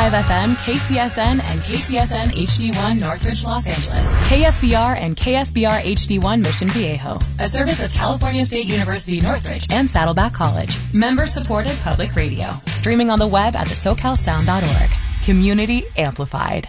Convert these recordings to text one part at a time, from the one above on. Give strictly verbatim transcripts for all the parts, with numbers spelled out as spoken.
five F M, K C S N, and K C S N H D one Northridge, Los Angeles. K S B R and K S B R H D one Mission Viejo. A service of California State University Northridge and Saddleback College. Member-supported public radio. Streaming on the web at the socal sound dot org. Community amplified.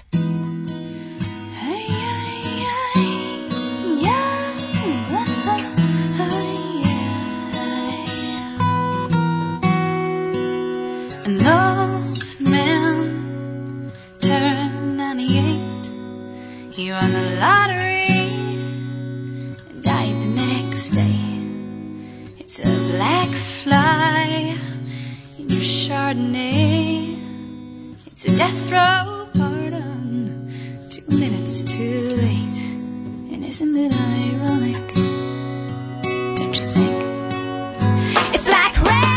An old man turned ninety-eight. He won the lottery and died the next day. It's a black fly in your Chardonnay. It's a death row pardon, two minutes too late. And isn't it ironic? Don't you think? It's like rain.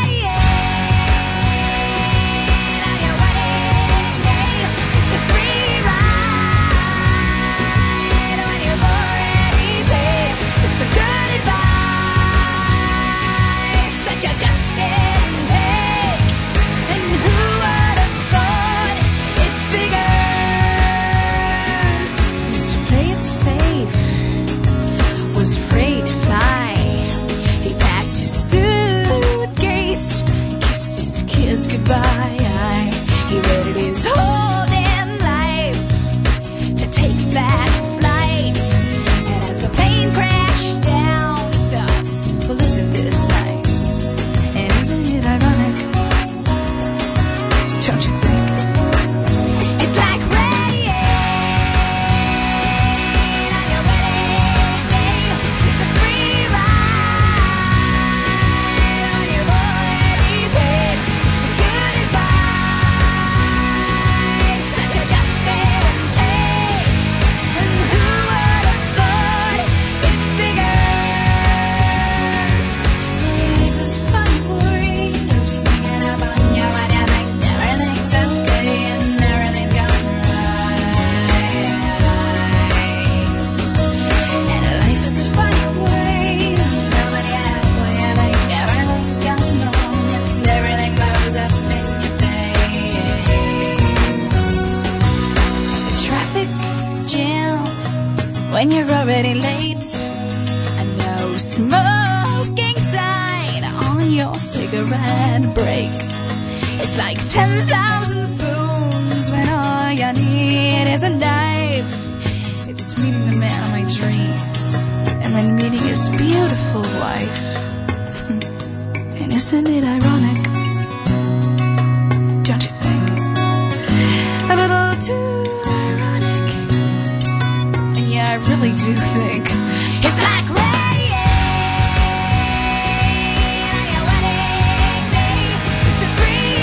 Goodbye. He waited his whole damn life to take that flight. And as the plane crashed down, he thought, well, isn't this nice? And isn't it ironic? Don't you think? It's like rain on your wedding day. It's a free ride on your already paid. When you're already late, and no smoking sign on your cigarette break. It's like ten thousand spoons when all you need is a knife. It's meeting the man of my dreams, and then meeting his beautiful wife. And isn't it ironic? Don't you think? A little too I really do think it's like rain on your wedding day. It's a free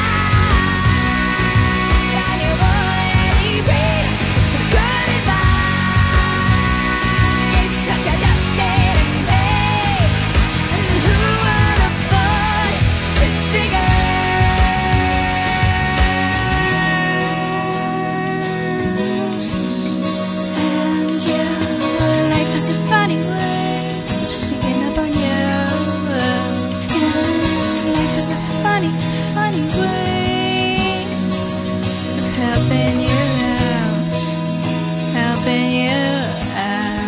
ride on your already paid. It's the good advice that you just didn't take. And who would have thought it figured? It's a funny way of sneaking up on you. Yeah, life is a funny, funny way of helping you out, helping you out.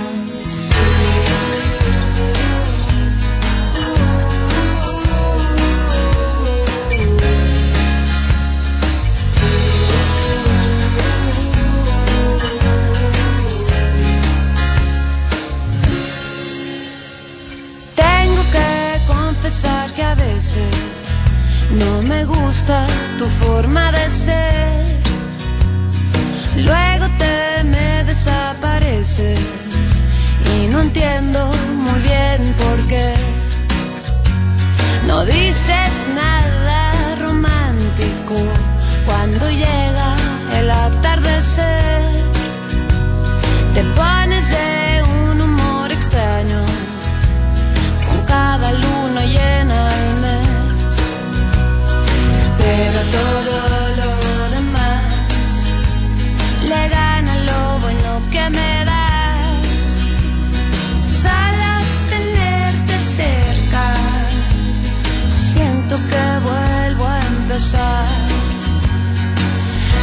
Que a veces no me gusta tu forma de ser. Luego te me desapareces y no entiendo muy bien por qué. No dices nada romántico cuando llega el atardecer. Te pones de un humor extraño con cada luna llena al mes, pero todo lo demás le gana lo bueno que me das. Solo tenerte cerca, siento que vuelvo a empezar.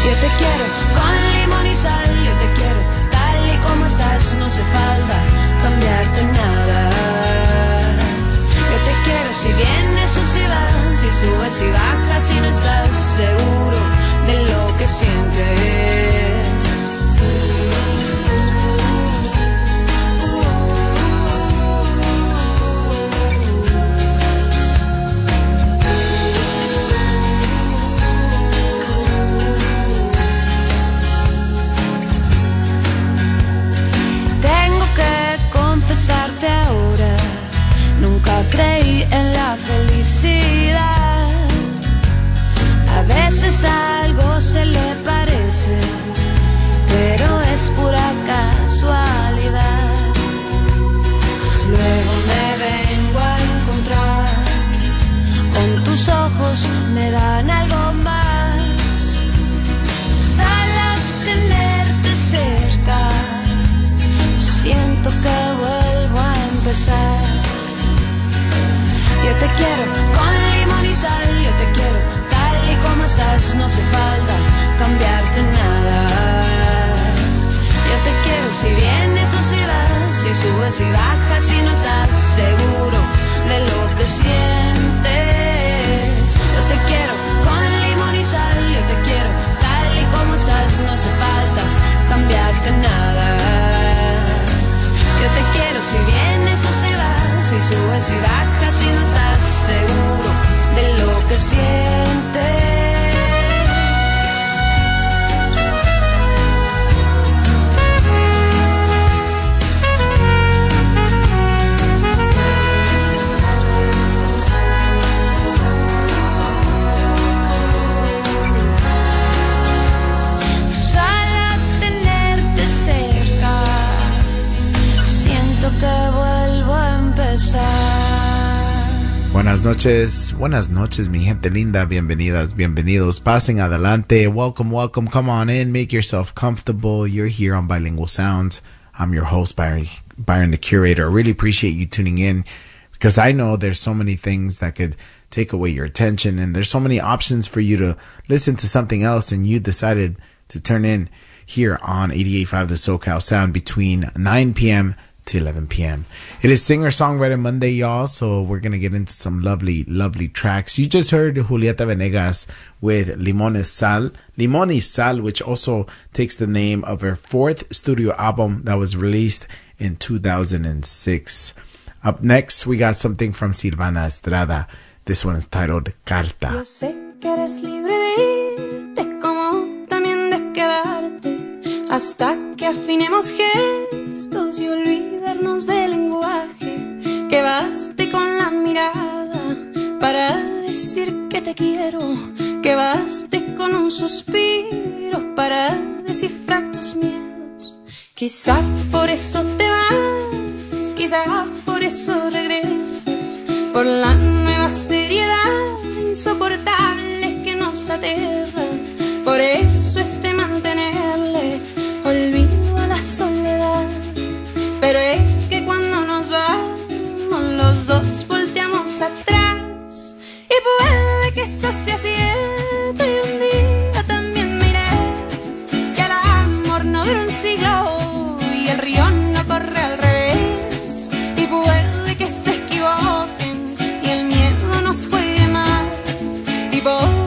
felicidad. A veces algo se le parece, pero es pura casualidad. Luego me vengo a encontrar con tus ojos, me dan algo más. Sal a tenerte cerca, siento que vuelvo a empezar. Yo te quiero con limón y sal, yo te quiero tal y como estás, no hace falta cambiarte nada. Yo te quiero si vienes o si vas, si subes y bajas, si no estás seguro de lo que sientes. Yo te quiero con limón y sal, yo te quiero tal y como estás, no hace falta cambiarte nada. Yo te quiero si vienes o si vas, si subes y bajas, si no estás seguro de lo que sientes. Que vuelvo a empezar. Buenas noches, buenas noches, mi gente linda. Bienvenidas, bienvenidos. Pasen adelante. Welcome, welcome. Come on in. Make yourself comfortable. You're here on Bilingual Sounds. I'm your host, Byron, Byron the Curator. I really appreciate you tuning in because I know there's so many things that could take away your attention, and there's so many options for you to listen to something else, and you decided to turn in here on eighty-eight point five The SoCal Sound between nine p.m. to eleven p.m. It is Singer-Songwriter Monday, y'all, so we're going to get into some lovely, lovely tracks. You just heard Julieta Venegas with Limón y Sal. Limón y Sal, which also takes the name of her fourth studio album that was released in two thousand six. Up next, we got something from Silvana Estrada. This one is titled Carta. Yo sé que eres libre de irte, como también de quedarte, hasta que afinemos gestos y olvidarnos del lenguaje, que baste con la mirada para decir que te quiero, que baste con un suspiro para descifrar tus miedos. Quizá por eso te vas, quizá por eso regresas, por la nueva seriedad insoportable que nos aterra. Por eso es de mantenerle olvido a la soledad. Pero es que cuando nos vamos los dos volteamos atrás, y puede que eso sea cierto, y un día también me iré, que el amor no dura un siglo y el río no corre al revés. Y puede que se equivoquen y el miedo nos juegue mal, y por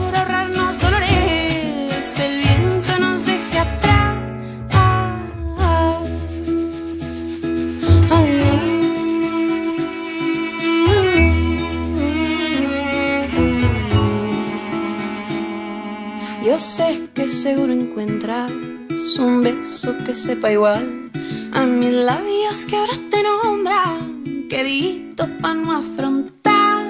yo sé que seguro encuentras un beso que sepa igual a mis labios que ahora te nombran, querido pa' no afrontar.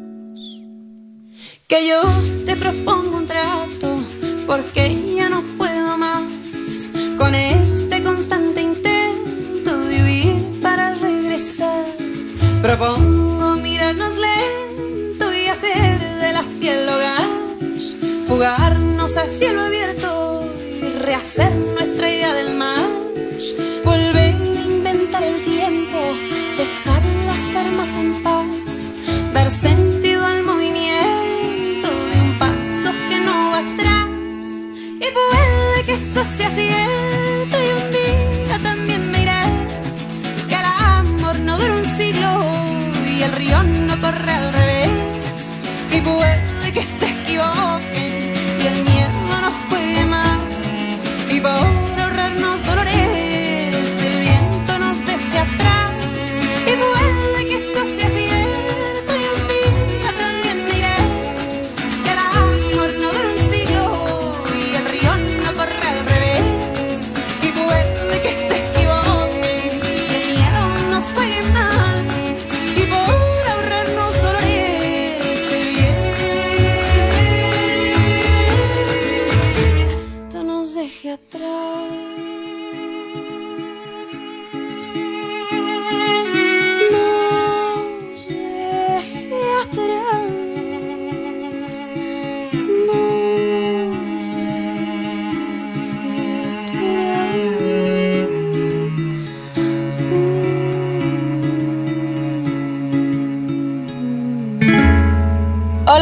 Que yo te propongo un trato, porque ya no puedo más con este constante intento de huir para regresar. Propongo mirarnos lento y hacer de la piel hogar, fugarnos a cielo abierto y rehacer nuestra idea del mar, volver a inventar el tiempo, dejar las armas en paz, dar sentido al movimiento de un paso que no va atrás. Y puede que eso sea cierto y un día también me iré, que el amor no dura un siglo y el río no corre al revés. Y puede que se equivoquen y el miedo nos puede más, y por ahorrarnos dolores el viento nos deje atrás. Y puede que eso sea cierto y un día también me iré, que el amor no dura un siglo y el río no corre al revés.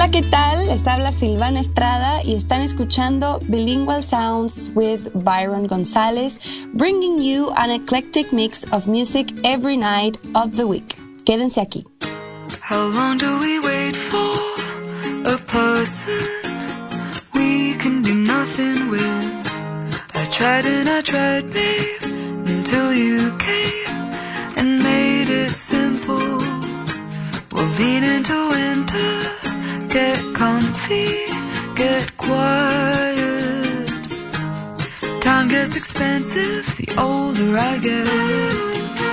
Hola, ¿qué tal? Les habla Silvana Estrada y están escuchando Bilingual Sounds with Byron González, bringing you an eclectic mix of music every night of the week. Quédense aquí. How long do we wait for a person we can do nothing with? I tried and I tried, babe, until you came and made it simple. We'll lean into winter, get comfy, get quiet. Time gets expensive the older I get.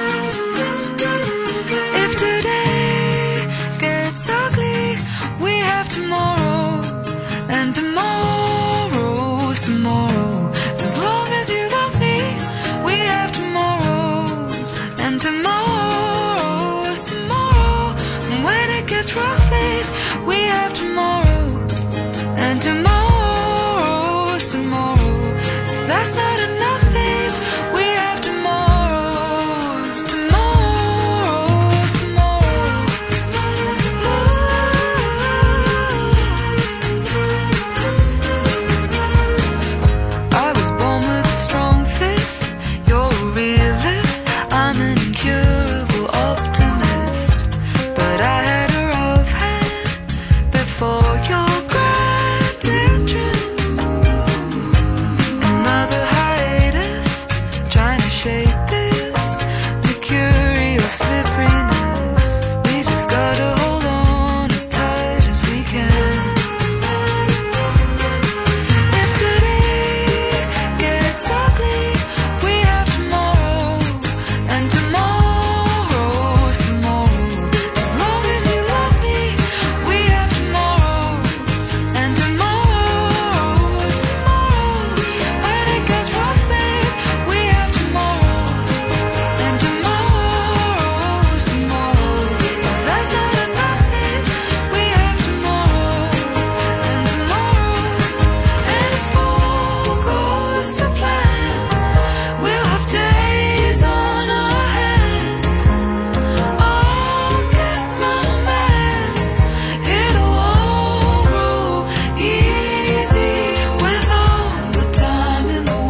If today gets ugly, we have tomorrow, and tomorrow is tomorrow. As long as you love me, we have tomorrows, and tomorrow is tomorrow. And when it gets rough, babe, we have tomorrow, and tomorrow is tomorrow. If that's not enough, babe, we have tomorrows, tomorrows, tomorrow. I was born with a strong fist, you're a realist, I'm an incurable optimist. But I had a rough hand before your grand entrance. Another hiatus, trying to shape this mercurial slipperiness. We just gotta hold on as tight as we can. If today gets ugly, we have tomorrow, and tomorrow is tomorrow. As long as you love me, we have tomorrow, and tomorrow is tomorrow. When it gets rough, babe, we have tomorrow, and tomorrow is tomorrow. If that's not enough, babe, we have tomorrow, and tomorrow. And if all goes to plan, we'll have days on our hands. I'll get my man, it'll all grow easy with all the time in the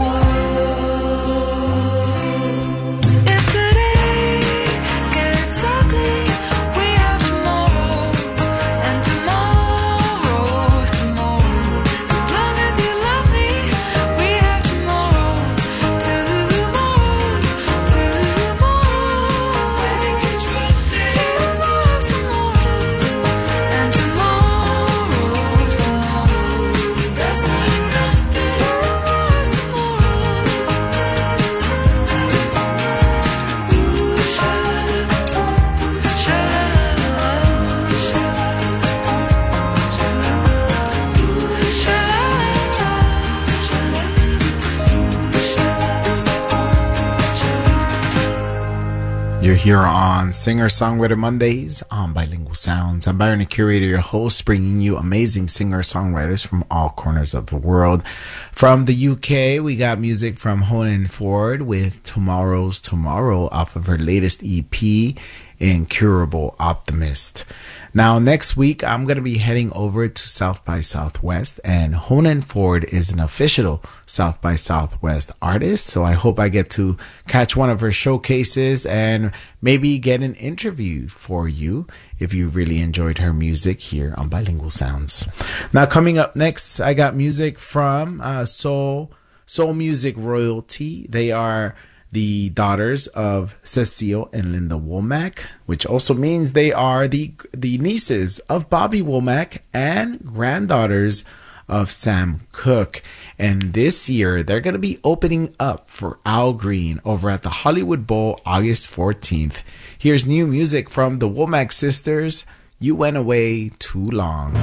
world. If today gets ugly, we have tomorrow, and tomorrow is tomorrow. As long as you love me, we have tomorrows, tomorrows, tomorrow. When it gets rough, tomorrow's tomorrow, and tomorrow's tomorrow. If that's not enough, tomorrow's tomorrow. Ooh, sha-la-la, ooh, sha-la-la, ooh, sha-la-la, ooh, sha-la-la, You're here on Singer-Songwriter Mondays on Bilingual Sounds. I'm Byron, the curator, your host, bringing you amazing singer-songwriters from all corners of the world. From the U K, we got music from Honan Ford with Tomorrow's Tomorrow off of her latest E P, Incurable Optimist. Now, next week, I'm going to be heading over to South by Southwest, and Honan Ford is an official South by Southwest artist, so I hope I get to catch one of her showcases and maybe get an interview for you if you really enjoyed her music here on Bilingual Sounds. Now, coming up next, I got music from uh, Soul, Soul Music Royalty. They are the daughters of Cecile and Linda Womack, which also means they are the the nieces of Bobby Womack and granddaughters of Sam Cooke. And this year, they're going to be opening up for Al Green over at the Hollywood Bowl August fourteenth. Here's new music from the Womack sisters, You Went Away Too Long.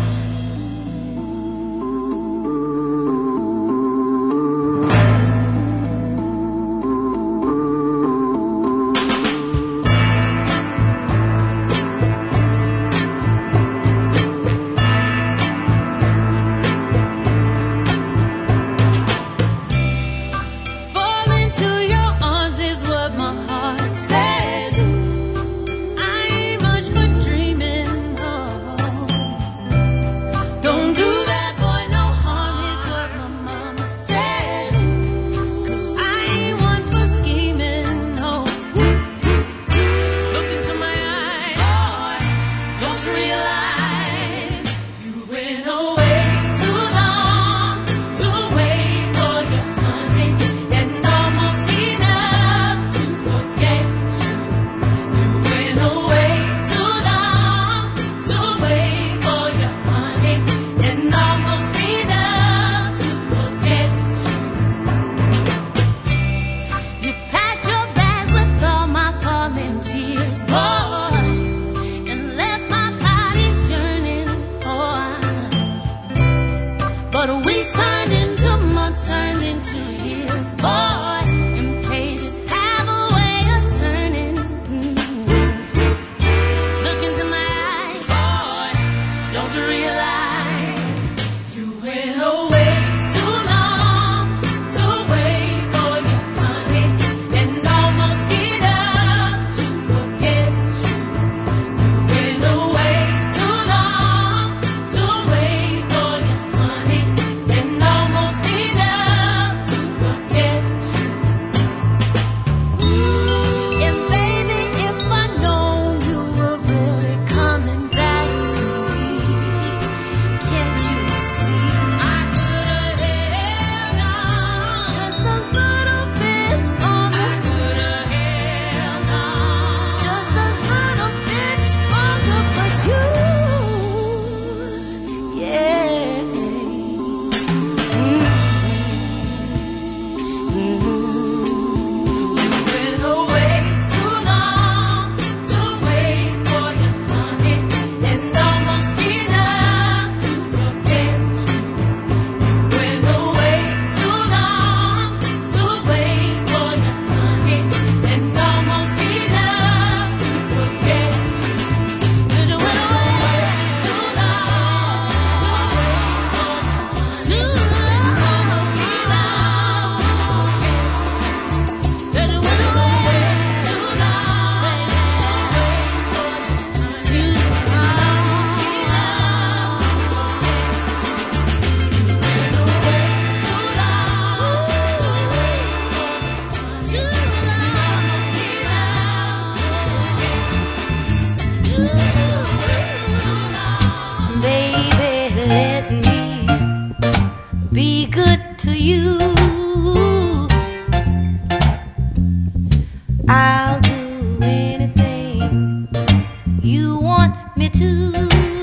I'll do anything you want me to.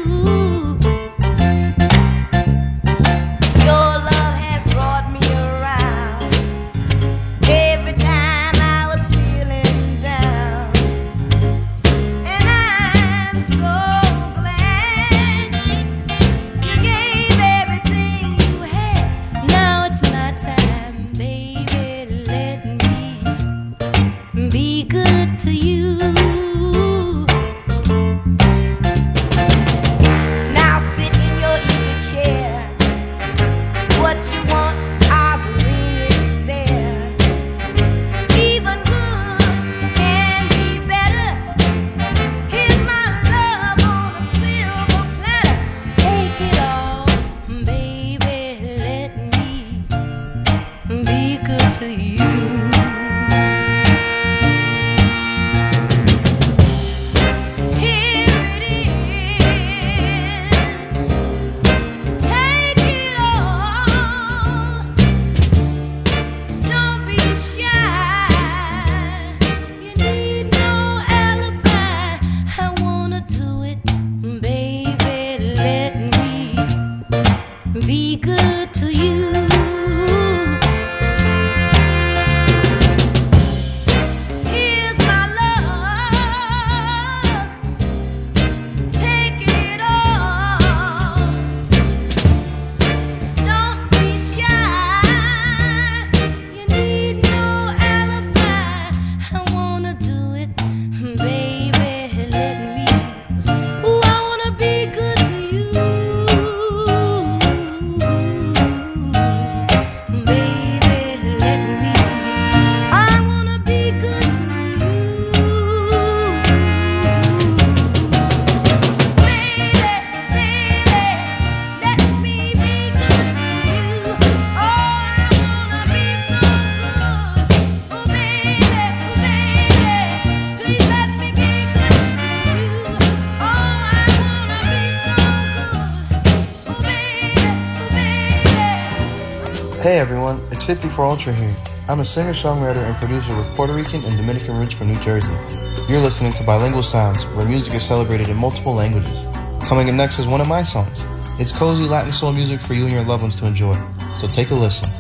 Your love has brought me around every time I was feeling down, and I'm so glad you gave everything you had. Now it's my time, baby, let me be good to you. Now sit in your easy chair. What you want, I'll bring it there. Even good can be better. Here's my love on a silver platter. Take it all, baby, let me be good to you. Here it is. Take it all. Don't be shy. You need no alibi. I wanna do it, baby. Let me be good to you. Here's my love. Take it all. Don't be shy. You need no alibi. I wanna do it, baby. Let me. Ooh, I wanna be good to you, baby. Let me. I wanna be good to you, baby, baby. Let me be good to you. Oh, I wanna be so good. Oh, baby, oh, baby. Please let me be good to you. Oh, I wanna be so good. Oh, baby, oh, baby. Hey everyone, it's fifty-four Ultra here. I'm a singer, songwriter, and producer with Puerto Rican and Dominican roots from New Jersey. You're listening to Bilingual Sounds, where music is celebrated in multiple languages. Coming up next is one of my songs. It's cozy Latin soul music for you and your loved ones to enjoy. So take a listen.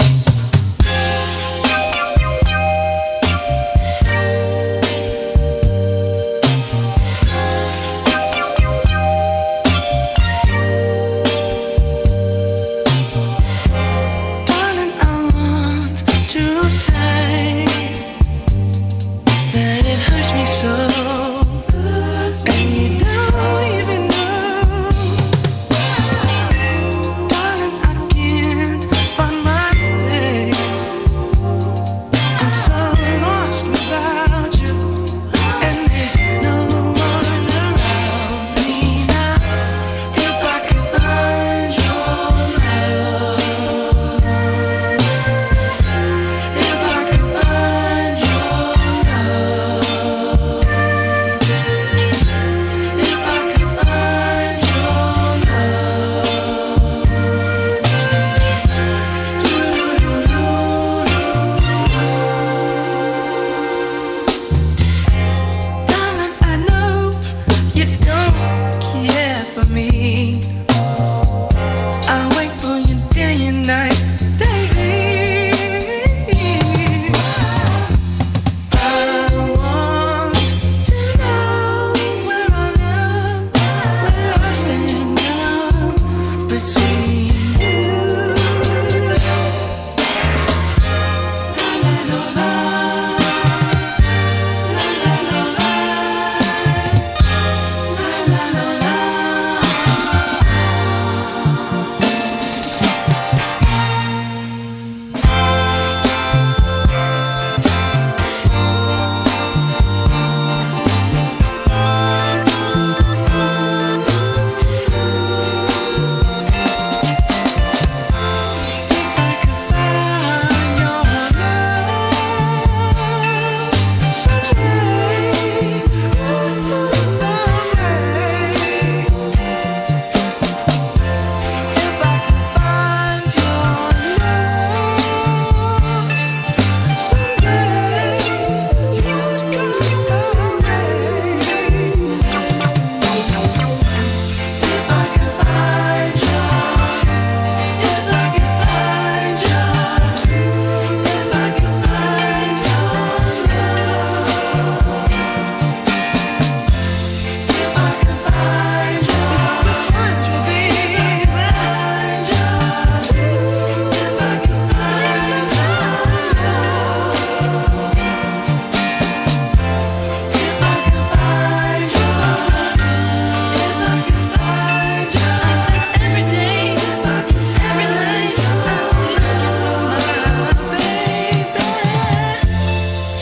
Darling, I want to say that it hurts me so, and you don't even know. Darling, I can't find my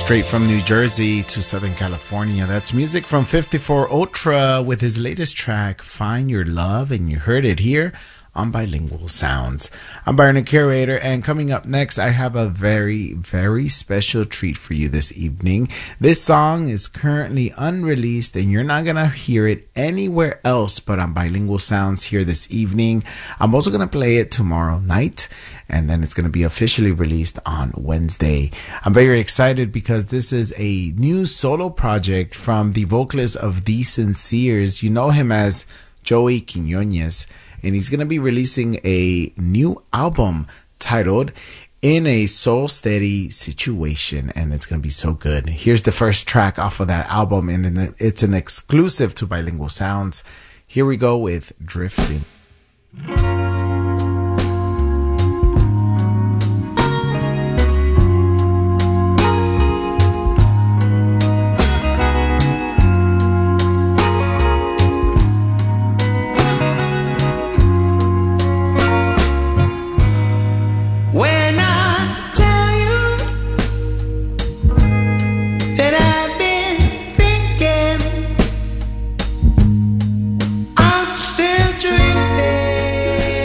Straight from New Jersey to Southern California. That's music from fifty-four Ultra with his latest track, Find Your Love, and you heard it here on Bilingual Sounds. I'm Byron, the curator, and coming up next, I have a very, very special treat for you this evening. This song is currently unreleased, and you're not going to hear it anywhere else but on Bilingual Sounds here this evening. I'm also going to play it tomorrow night, and then it's going to be officially released on Wednesday. I'm very excited because this is a new solo project from the vocalist of The Sinceres. You know him as Joey Quiñones, and he's going to be releasing a new album titled In a Soul Steady Situation, and it's going to be so good. Here's the first track off of that album, and it's an exclusive to Bilingual Sounds. Here we go with Drifting. Still drifting.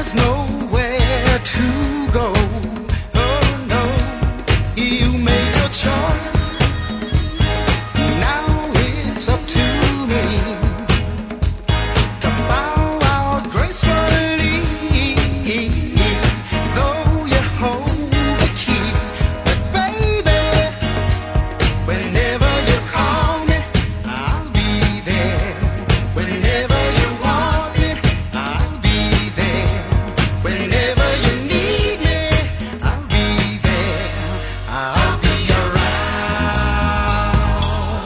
there's nowhere to go. Oh no, you made your choice. Now it's up to me to bow out gracefully. Though you hold the key, but baby, whenever you call me, I'll be there. Whenever you want me, I'll be there. Whenever you need me, I'll be there. I'll be around.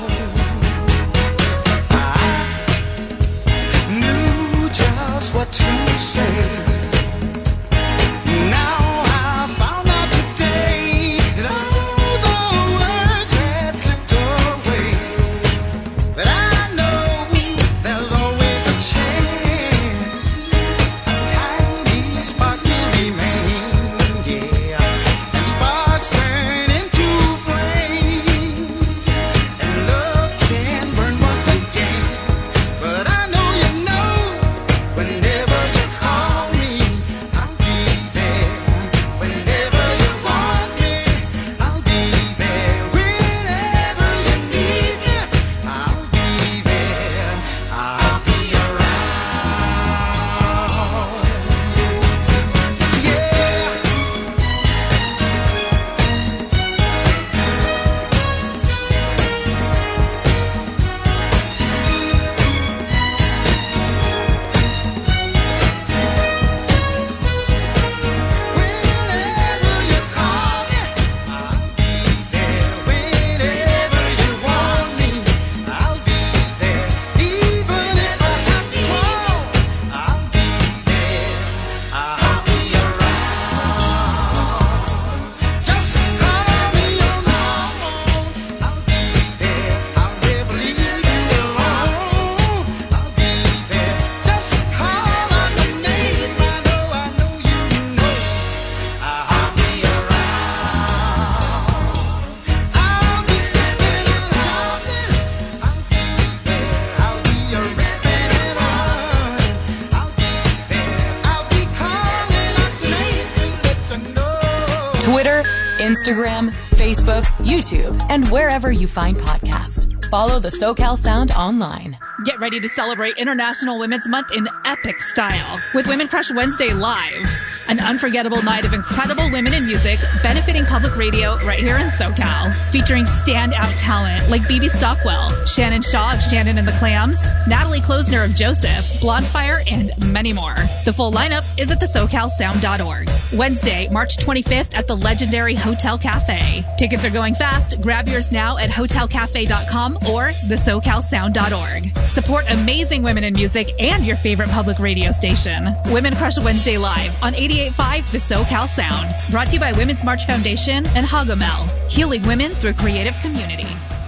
I knew just what to say. Now I found out today that all the words had slipped away. But I know there's always a chance. A tiny spark will remain, yeah. And sparks turn into flames, and love can burn once again. But I know you know, whenever you call me, I'll be there. Whenever you want me, I'll be there. Whenever you need me, I'll be there. I'll be around. Yeah. Whenever you call me, I'll be there. Whenever you want me, I'll be there. Even if I have to crawl, I'll be there. I'll be around. Just call me on the phone. I'll be there. I'll never leave you alone. I'll be there. Just call on the name. I know, I know you know. I'll be around. I'll be skipping and jumping. I'll be there. I'll be a ripping and running. I'll be there. I'll be calling out your name and let you know. Twitter, Instagram, Facebook, YouTube, and wherever you find podcasts. Follow the SoCal Sound online. Get ready to celebrate International Women's Month in epic style with Women Crush Wednesday Live. An unforgettable night of incredible women in music benefiting public radio right here in SoCal. Featuring standout talent like B B Stockwell, Shannon Shaw of Shannon and the Clams, Natalie Klosner of Joseph, Blondfire, and many more. The full lineup is at the socal sound dot org. Wednesday, March twenty-fifth at the legendary Hotel Cafe. Tickets are going fast. Grab yours now at hotel cafe dot com or the socal sound dot org. Support amazing women in music and your favorite public radio station. Women Crush Wednesday Live on eighty-eight point five The SoCal Sound. Brought to you by Women's March Foundation and Hagomel, healing women through creative community.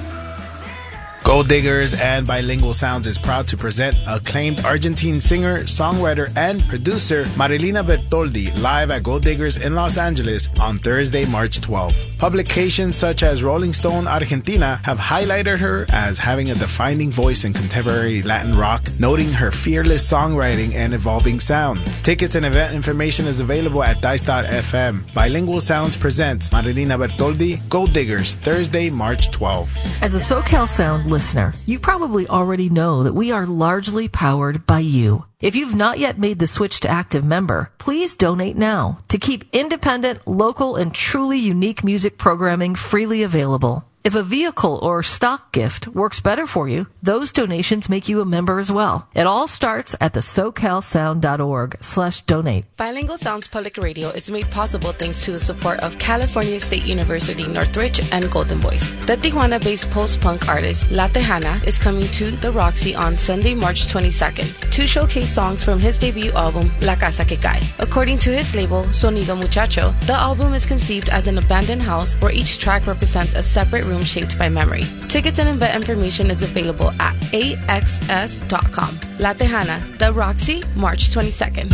Gold Diggers and Bilingual Sounds is proud to present acclaimed Argentine singer, songwriter, and producer Marilina Bertoldi live at Gold Diggers in Los Angeles on Thursday, March twelfth. Publications such as Rolling Stone Argentina have highlighted her as having a defining voice in contemporary Latin rock, noting her fearless songwriting and evolving sound. Tickets and event information is available at dice dot f m. Bilingual Sounds presents Marilina Bertoldi, Gold Diggers, Thursday, March twelfth. As a SoCal Sound listener, you probably already know that we are largely powered by you. If you've not yet made the switch to active member, please donate now to keep independent, local, and truly unique music programming freely available. If a vehicle or stock gift works better for you, those donations make you a member as well. It all starts at the socal sound dot org slash donate. Bilingual Sounds Public Radio is made possible thanks to the support of California State University Northridge and Golden Boys. The Tijuana-based post-punk artist La Tejana is coming to the Roxy on Sunday, March twenty-second to showcase songs from his debut album, La Casa Que Cae. According to his label, Sonido Muchacho, the album is conceived as an abandoned house where each track represents a separate room shaped by memory. Tickets and event information is available at a x s dot com. La Tejana, The Roxy, March twenty-second.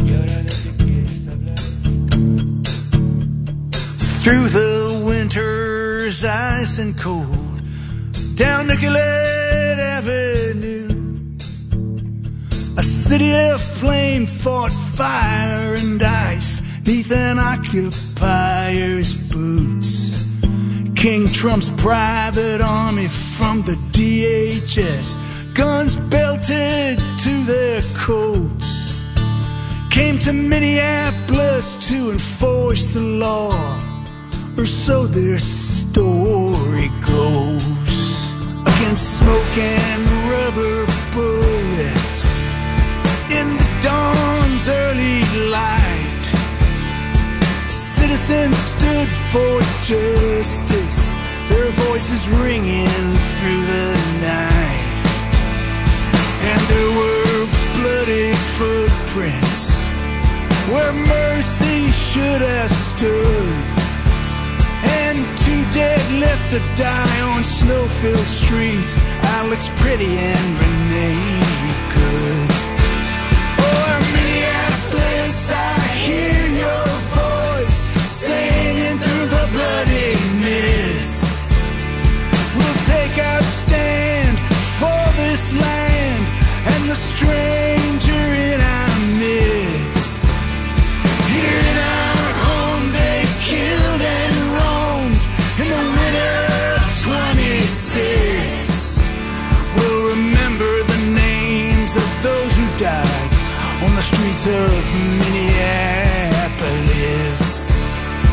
Through the winter's ice and cold, down Nicollet Avenue, a city of flame fought fire and beneath an occupier's boots. King Trump's private army from the D H S, guns belted to their coats, came to Minneapolis to enforce the law, or so their story goes. Against smoke and rubber bullets in the dawn's early light, citizens stood for justice, their voices ringing through the night. And there were bloody footprints where mercy should have stood, and two dead left to die on snow-filled streets, Alex Pretty and Renee Good. Oh, Minneapolis, I hear your voice singing through the bloody mist. We'll take our stand for this land and the stranger in our midst. Here in our home they killed and roamed in the winter of twenty-six. We'll remember the names of those who died on the streets of Minneapolis.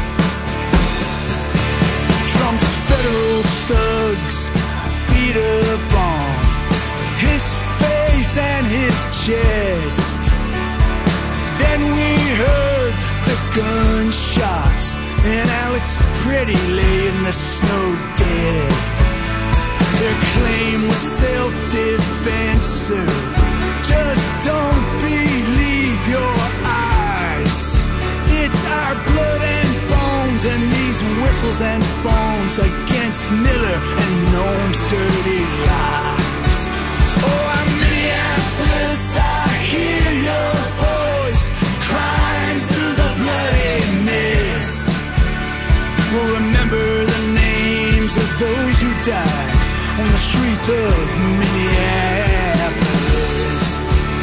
Trump's federal thugs beat up on his face and his chest. Then we heard the gunshots and Alex Pretty lay in the snow dead. Their claim was self-defense, sir. Just don't believe your eyes. It's our blood and bones and these whistles and foams against Miller and Noam's dirty lies. Oh, I'm Minneapolis, I hear your voice crying through the bloody mist. We'll remember the names of those who died on the streets of Minneapolis.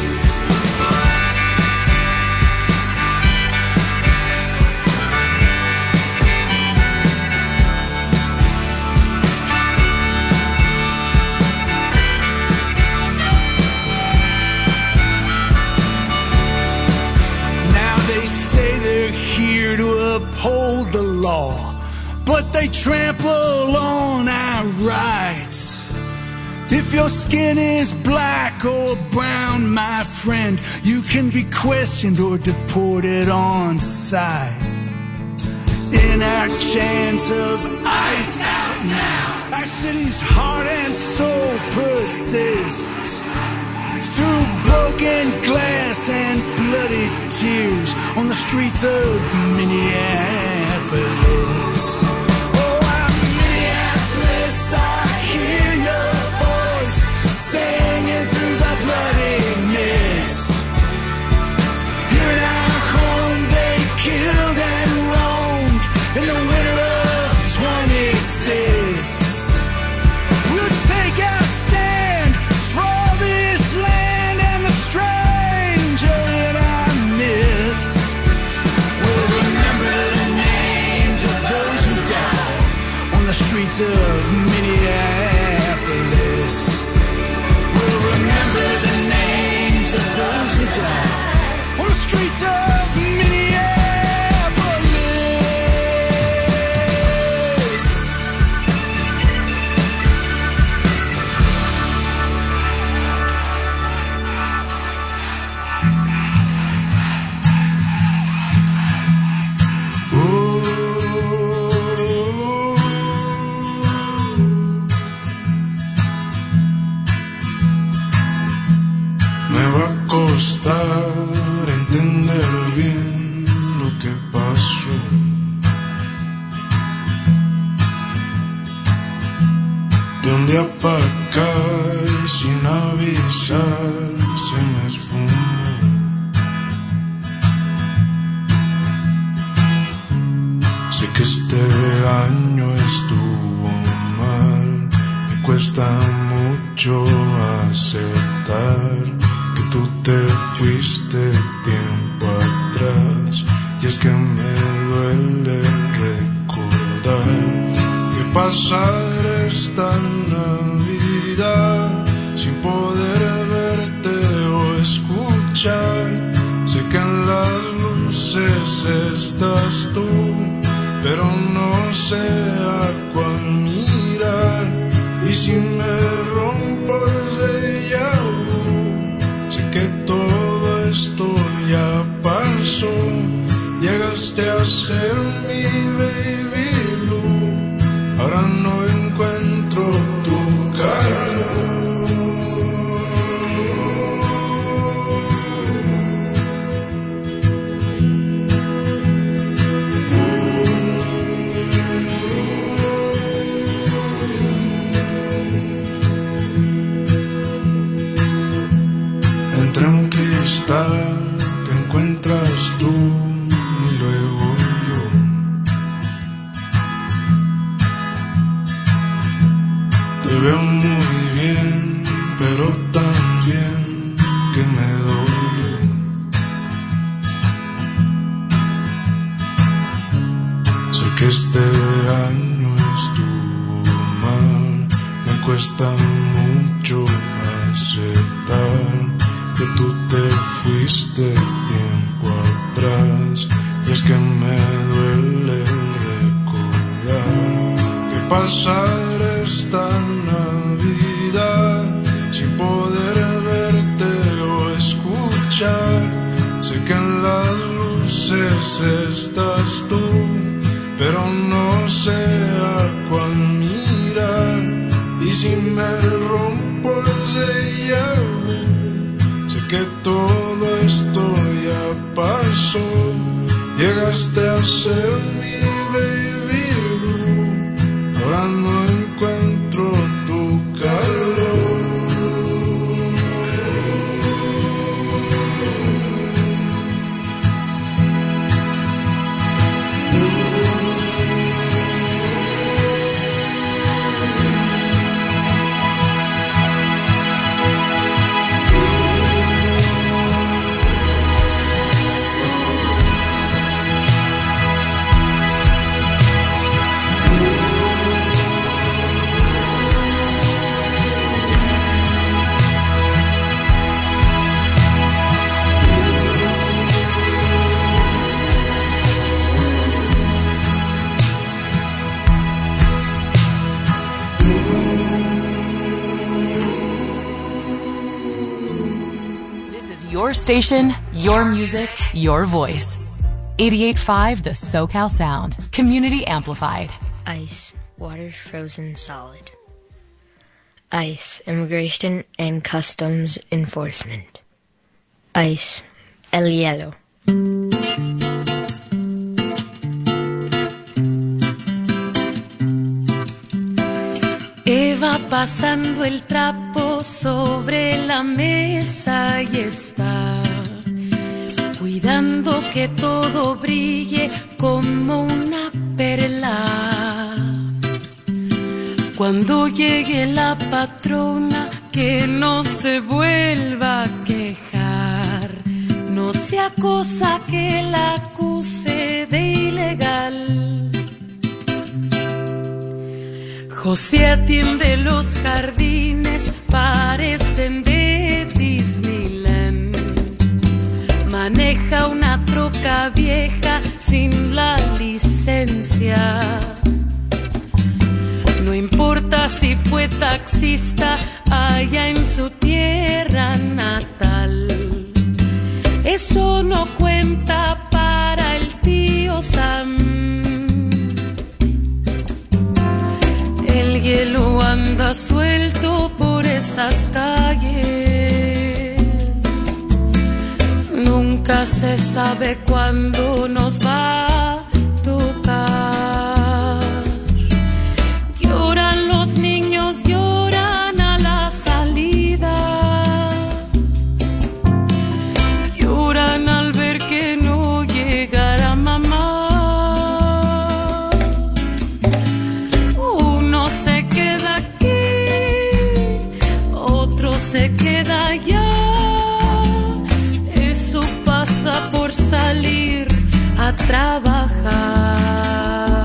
Now they say they're here to uphold the law, but they trample on our rights. If your skin is black or brown, my friend, you can be questioned or deported on sight. In our chance of ice out now, our city's heart and soul persists. Through broken glass and bloody tears on the streets of Minneapolis. Oh, I'm Minneapolis, I hear your voice singing through the bloody mist. Here in our home they killed and roamed in the winter of twenty-six. We'll take our stand for this land and the stranger in our midst. We'll remember the names of those who died on the streets of Minneapolis. We'll remember the names of those who died on the streets of Minneapolis. Me va a costar entender bien lo que pasó. De un día para acá y sin avisar se me esfumó. Sé que este año estuvo mal, me cuesta mucho aceptar que tú te fuiste tiempo atrás Y es que me duele recordar que pasar esta Navidad sin poder verte o escuchar. Sé que en las luces estás tú, pero no sé a cuál mirar. Y si me rompo el déjà vu, sé que todo esto ya pasó. Llegaste a ser mi baby blue, ahora no encuentro tu cara. Entre un cristal te encuentras tú y luego yo. Te veo muy bien, pero también que me dolió. Sé que este año estuvo mal, me cuesta mucho aceptar que tú te fuiste tiempo atrás. Y es que me duele recordar que pasar esta Navidad sin poder verte o escuchar. Sé que en las luces estás tú, pero no sé a cuál mirar. Y si me rompo el déjà vu, que todo esto ya pasó. Llegaste a ser mi baby blue, ahora no encuentro tu calor. Your station, your music, your voice. eighty-eight point five The SoCal Sound. Community amplified. ICE. Water's frozen solid. ICE. Immigration and Customs Enforcement. ICE. El hielo. Eva pasando el trapo sobre la mesa y está cuidando que todo brille como una perla. Cuando llegue la patrona, que no se vuelva a quejar, no sea cosa que la acuse de ilegal. José atiende los jardines, parecen de Disneyland. Maneja una troca vieja sin la licencia. No importa si fue taxista allá en su tierra natal. Eso no cuenta para el tío Sam. El hielo anda suelto por esas calles. Nunca se sabe cuándo nos va a tocar. Lloran los niños, lloran a la salida. Lloran al ver que no llegará mamá. Se queda allá, eso pasa por salir a a trabajar.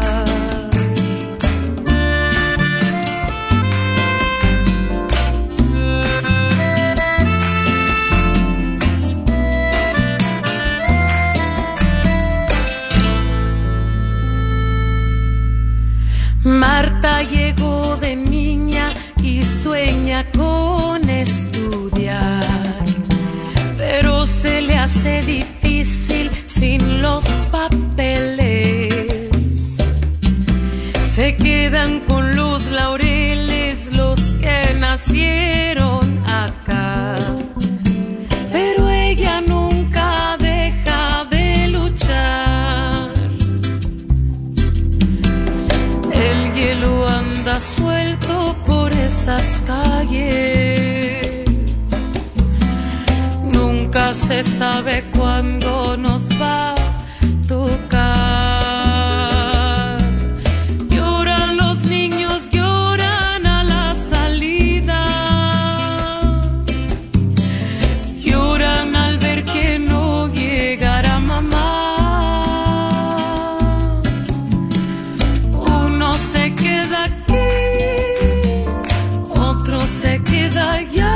Marta llegó de niña y sueña con estudiar, pero se le hace difícil sin los papeles. Se quedan con los laureles los que nacieron acá, pero ella nunca deja de luchar. El hielo anda suelto por esas calles. Nunca se sabe cuándo nos va a tocar. Lloran los niños, lloran a la salida. Lloran al ver que no llegará mamá. Uno se queda aquí, otro se queda allá.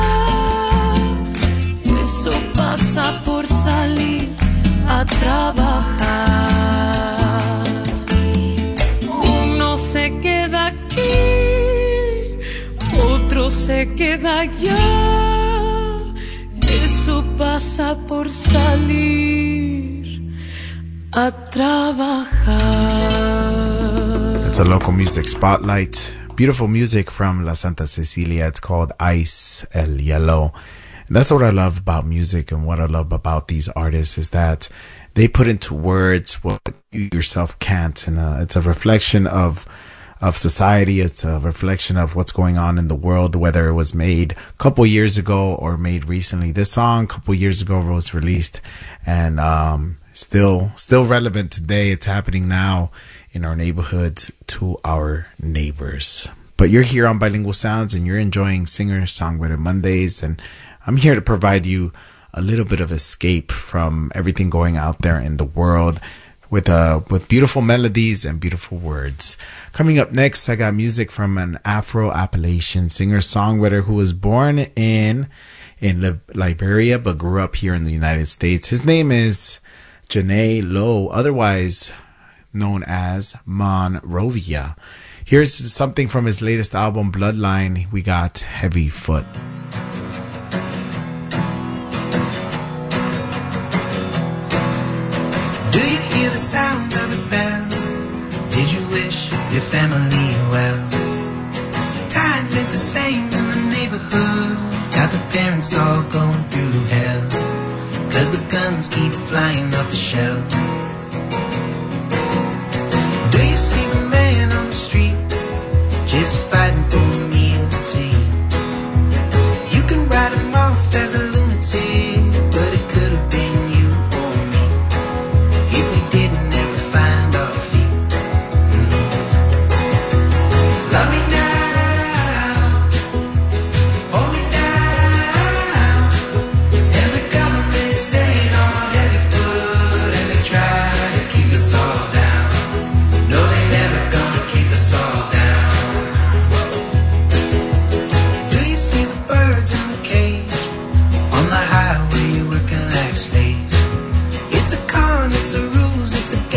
Eso pasa por salir a trabajar. Uno se queda aquí, otro se queda allá. Eso pasa por salir a trabajar. It's a local music spotlight. Beautiful music from La Santa Cecilia. It's called Ice El Yellow. And that's what I love about music, and what I love about these artists is that they put into words what you yourself can't. And uh, it's a reflection of of society. It's a reflection of what's going on in the world, whether it was made a couple years ago or made recently. This song a couple years ago was released, and um, still still relevant today. It's happening now in our neighborhoods to our neighbors. But you're here on Bilingual Sounds, and you're enjoying Singer Songwriter Mondays, and I'm here to provide you a little bit of escape from everything going out there in the world with uh with beautiful melodies and beautiful words. Coming up next, I got music from an Afro-Appalachian singer-songwriter who was born in in Liberia but grew up here in the United States. His name is Janae Lowe, otherwise known as Monrovia. Here's something from his latest album, Bloodline. We got Heavy Foot. Do you hear the sound of a bell? Did you wish your family well? Times ain't the same in the neighborhood. Got the parents all going through hell, 'cause the guns keep flying off the shelf. Do you see the man on the street just fighting for a meal to eat? You can write him off as a lunatic, but it could have been you or me if we didn't ever find our feet. Mm. Love me now, hold me down, and the government is staying on heavy foot, and they try to keep us all down. No, they never gonna keep us all down. Do you see the birds in the cage on the highway working like slaves? It's a con, it's a ruse, it's a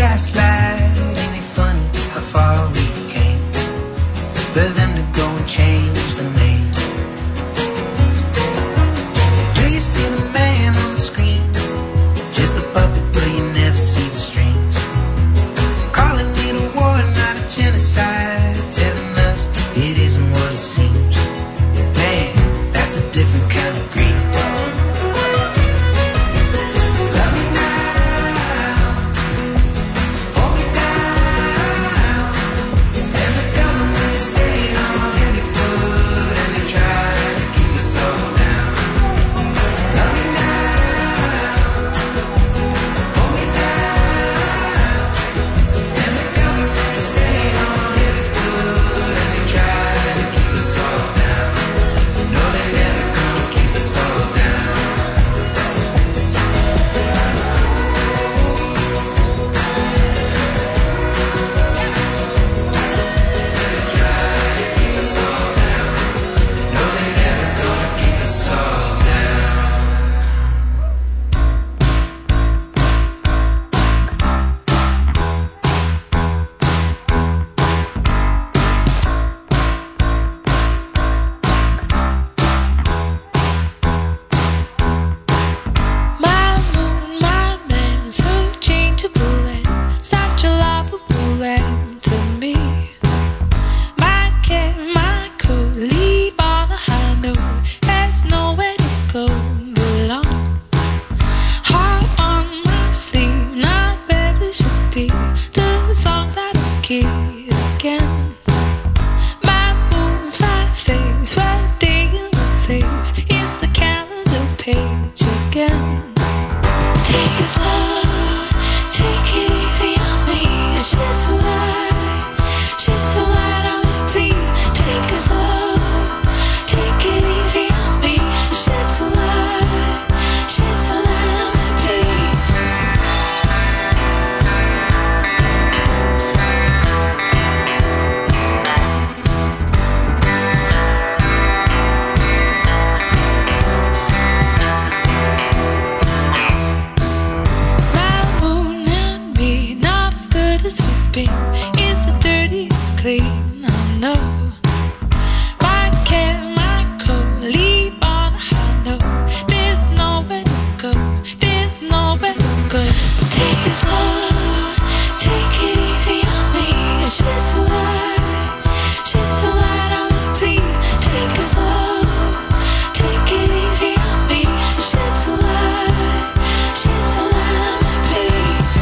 beam. Is it dirty? It's clean. I know. My care, my code, leave on a high note. There's nowhere to go. There's nowhere to go. Take it slow. Take it easy on me. She's so wide. She's so wide on me, please. Take it slow. Take it easy on me. She's so wide. She's so wide on me, please.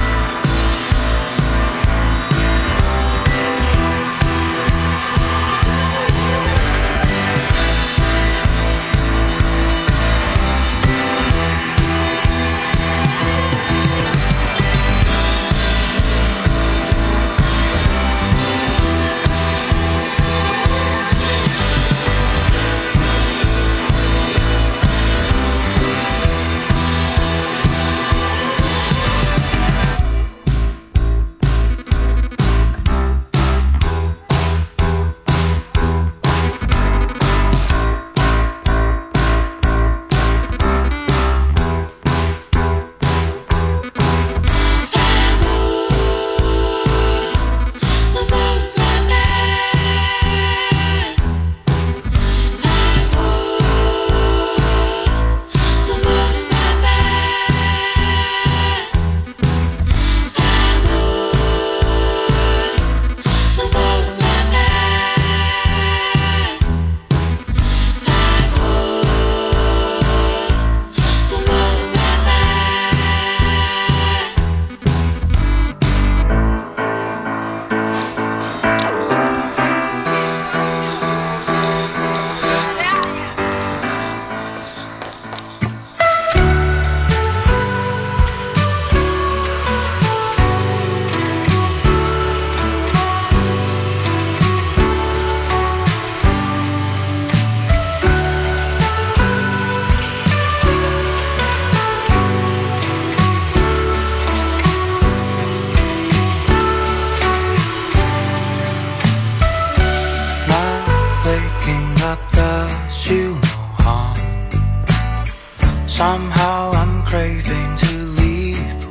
Somehow I'm craving to leave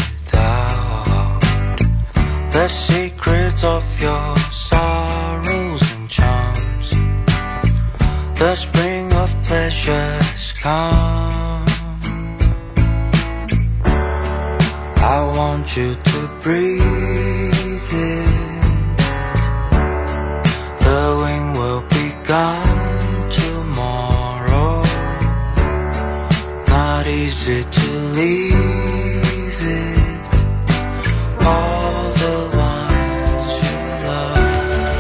without the secrets of your sorrows and charms. The spring of pleasures come. I want you to breathe it. The wing will be gone tomorrow. Not easy to leave it. All the ones you love.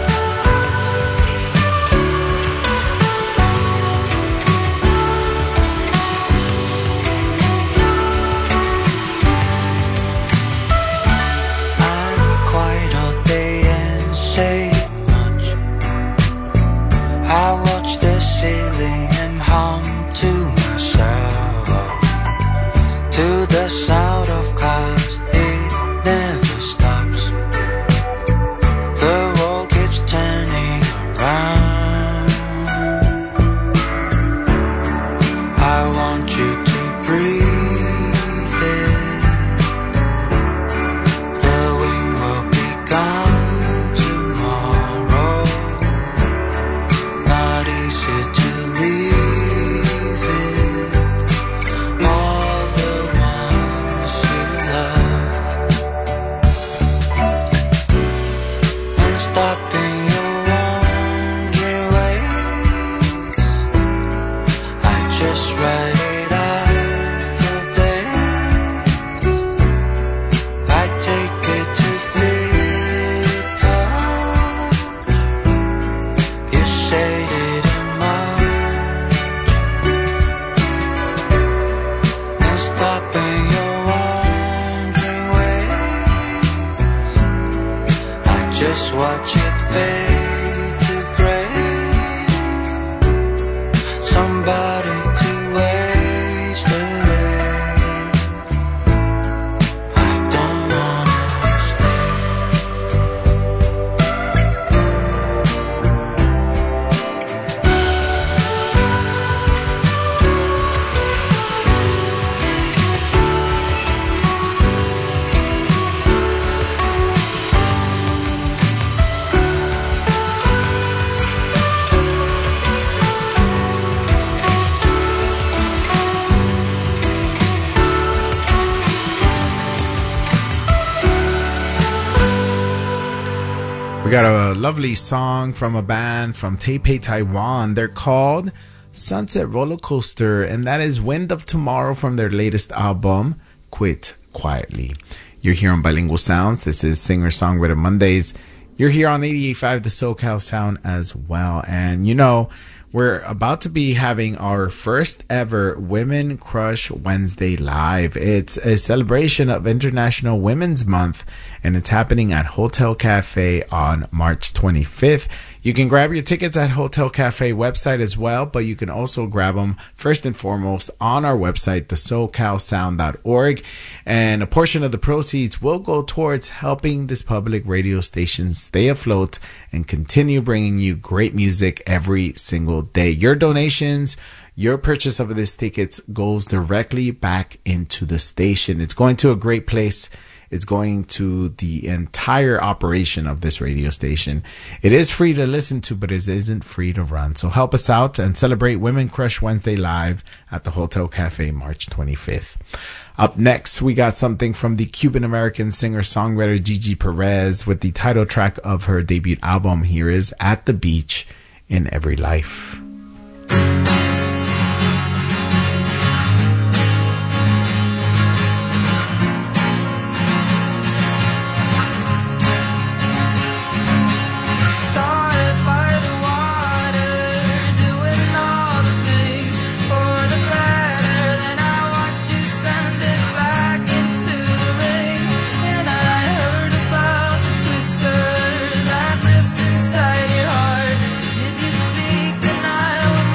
I'm quiet all day and say much. I watch the ceiling and hum to myself, to the sound of cars, it never stops. The world keeps turning around. I want you to breathe it. The wing will be gone tomorrow. Not easy to leave it. All the ones you love. And stopping your wandering ways. I just write it out for days. I take it to feel your touch. You said it in March. And stopping your wandering ways. I just watch it fade to gray. Somebody to waste away. I don't wanna stay. We got a lovely song from a band from Taipei, Taiwan. They're called Sunset Roller Coaster, and that is Wind of Tomorrow from their latest album, Quit Quietly. You're here on Bilingual Sounds. This is Singer-Songwriter Mondays. You're here on eighty-eight point five The SoCal Sound as well. And you know, we're about to be having our first ever Women Crush Wednesday Live. It's a celebration of International Women's Month, and it's happening at Hotel Cafe on March twenty-fifth. You can grab your tickets at Hotel Cafe website as well, but you can also grab them first and foremost on our website, the socal sound dot org. And a portion of the proceeds will go towards helping this public radio station stay afloat and continue bringing you great music every single day. Your donations, your purchase of this tickets goes directly back into the station. It's going to a great place. It's going to the entire operation of this radio station. It is free to listen to, but it isn't free to run. So help us out and celebrate Women Crush Wednesday Live at the Hotel Cafe March twenty-fifth. Up next, we got something from the Cuban-American singer-songwriter Gigi Perez with the title track of her debut album. Here is At the Beach in Every Life. Inside your heart, if you speak, then I will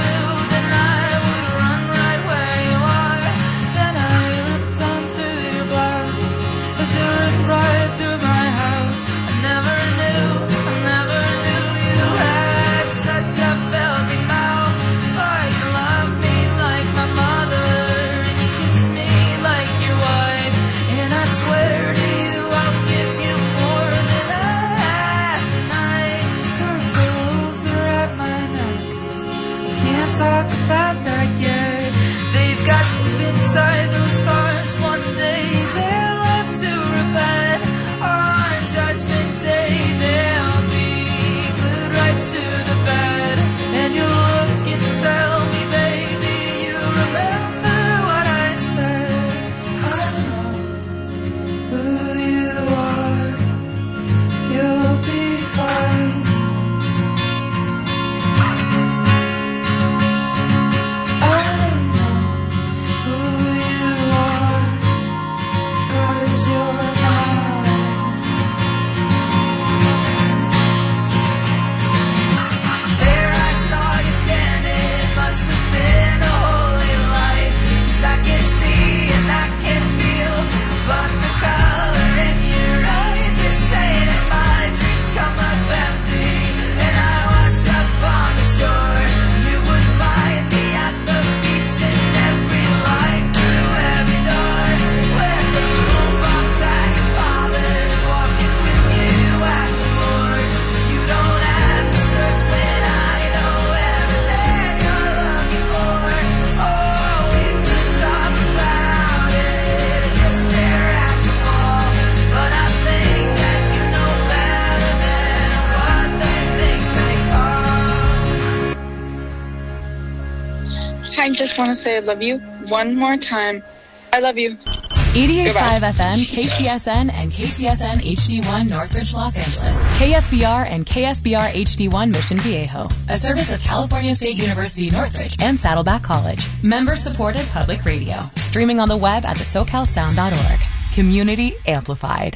I just want to say I love you one more time. I love you. eighty-eight point five F M, K C S N, and K C S N H D one Northridge, Los Angeles. K S B R and K S B R H D one Mission Viejo. A service of California State University Northridge and Saddleback College. Member-supported public radio. Streaming on the web at the socal sound dot org. Community amplified.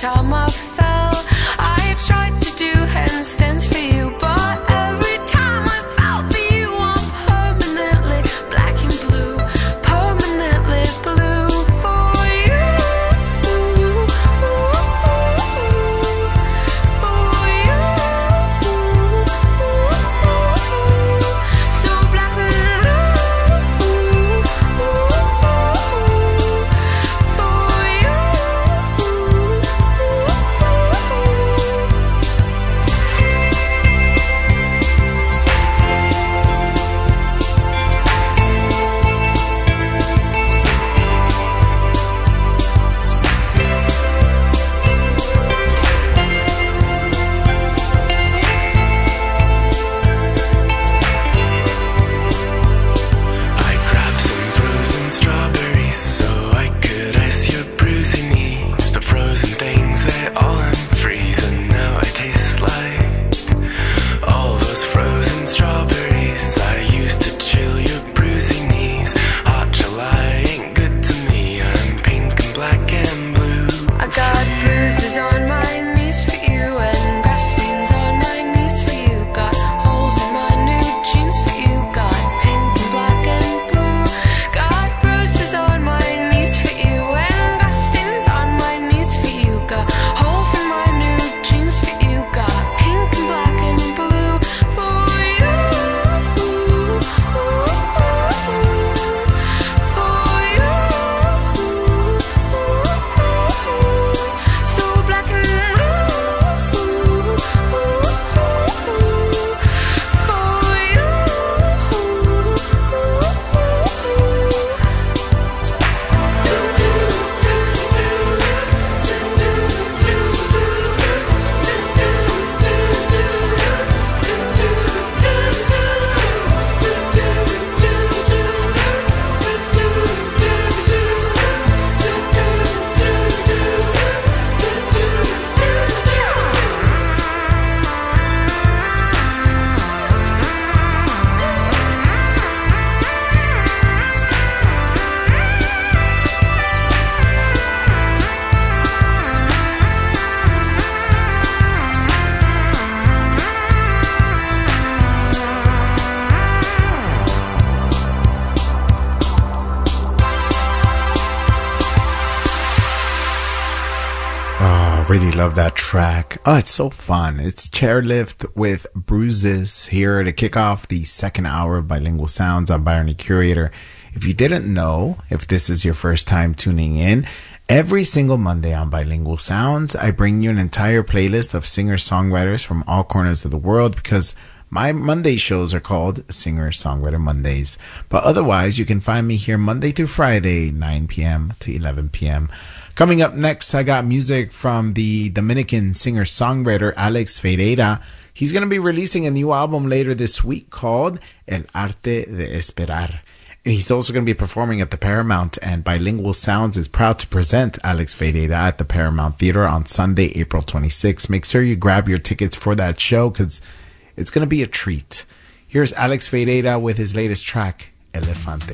time I fell, I tried to do handstands for you, but every time I fell for you, I'm permanently black and blue, permanently blue for you. For you. So black and blue for you. I grabbed some frozen strawberries so I could ice your bruising knees. But frozen things, they all unfreeze, and now I taste like all those frozen strawberries. I used to chill your bruising knees. Hot July ain't good to me. I'm pink and black and blue. I got bruises on my knees for you, and grass stains on my knees for you. Got holes in my new jeans for you. Got pink and black and blue. Got bruises on my knees for you, and grass stains on my knees for you. Got holes in my new jeans for you. Got pink and black and blue for you. For you. So black and blue for you. Oh, really love that track. Oh, it's so fun. It's Chairlift with Bruises here to kick off the second hour of Bilingual Sounds on Byron Curator. If you didn't know, if this is your first time tuning in, every single Monday on Bilingual Sounds, I bring you an entire playlist of singer-songwriters from all corners of the world because my Monday shows are called Singer-Songwriter Mondays. But otherwise, you can find me here Monday through Friday, nine p.m. to eleven p.m. Coming up next, I got music from the Dominican singer-songwriter Alex Ferreira. He's going to be releasing a new album later this week called El Arte de Esperar. And he's also going to be performing at the Paramount, and Bilingual Sounds is proud to present Alex Ferreira at the Paramount Theater on Sunday, April twenty-sixth. Make sure you grab your tickets for that show because it's going to be a treat. Here's Alex Ferreira with his latest track, Elefante.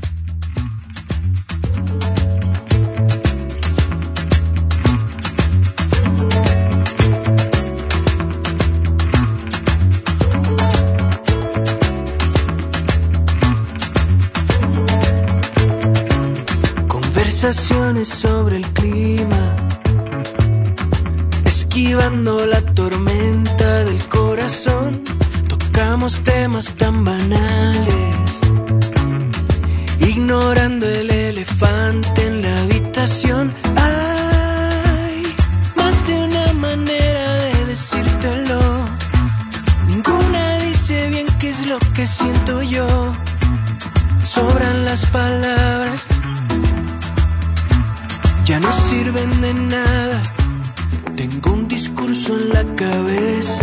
Conversaciones sobre el clima, esquivando la tormenta del corazón. Tocamos temas tan banales, ignorando el elefante en la habitación. Hay más de una manera de decírtelo. Ninguna dice bien qué es lo que siento yo. Sobran las palabras, ya no sirven de nada. Tengo un discurso en la cabeza,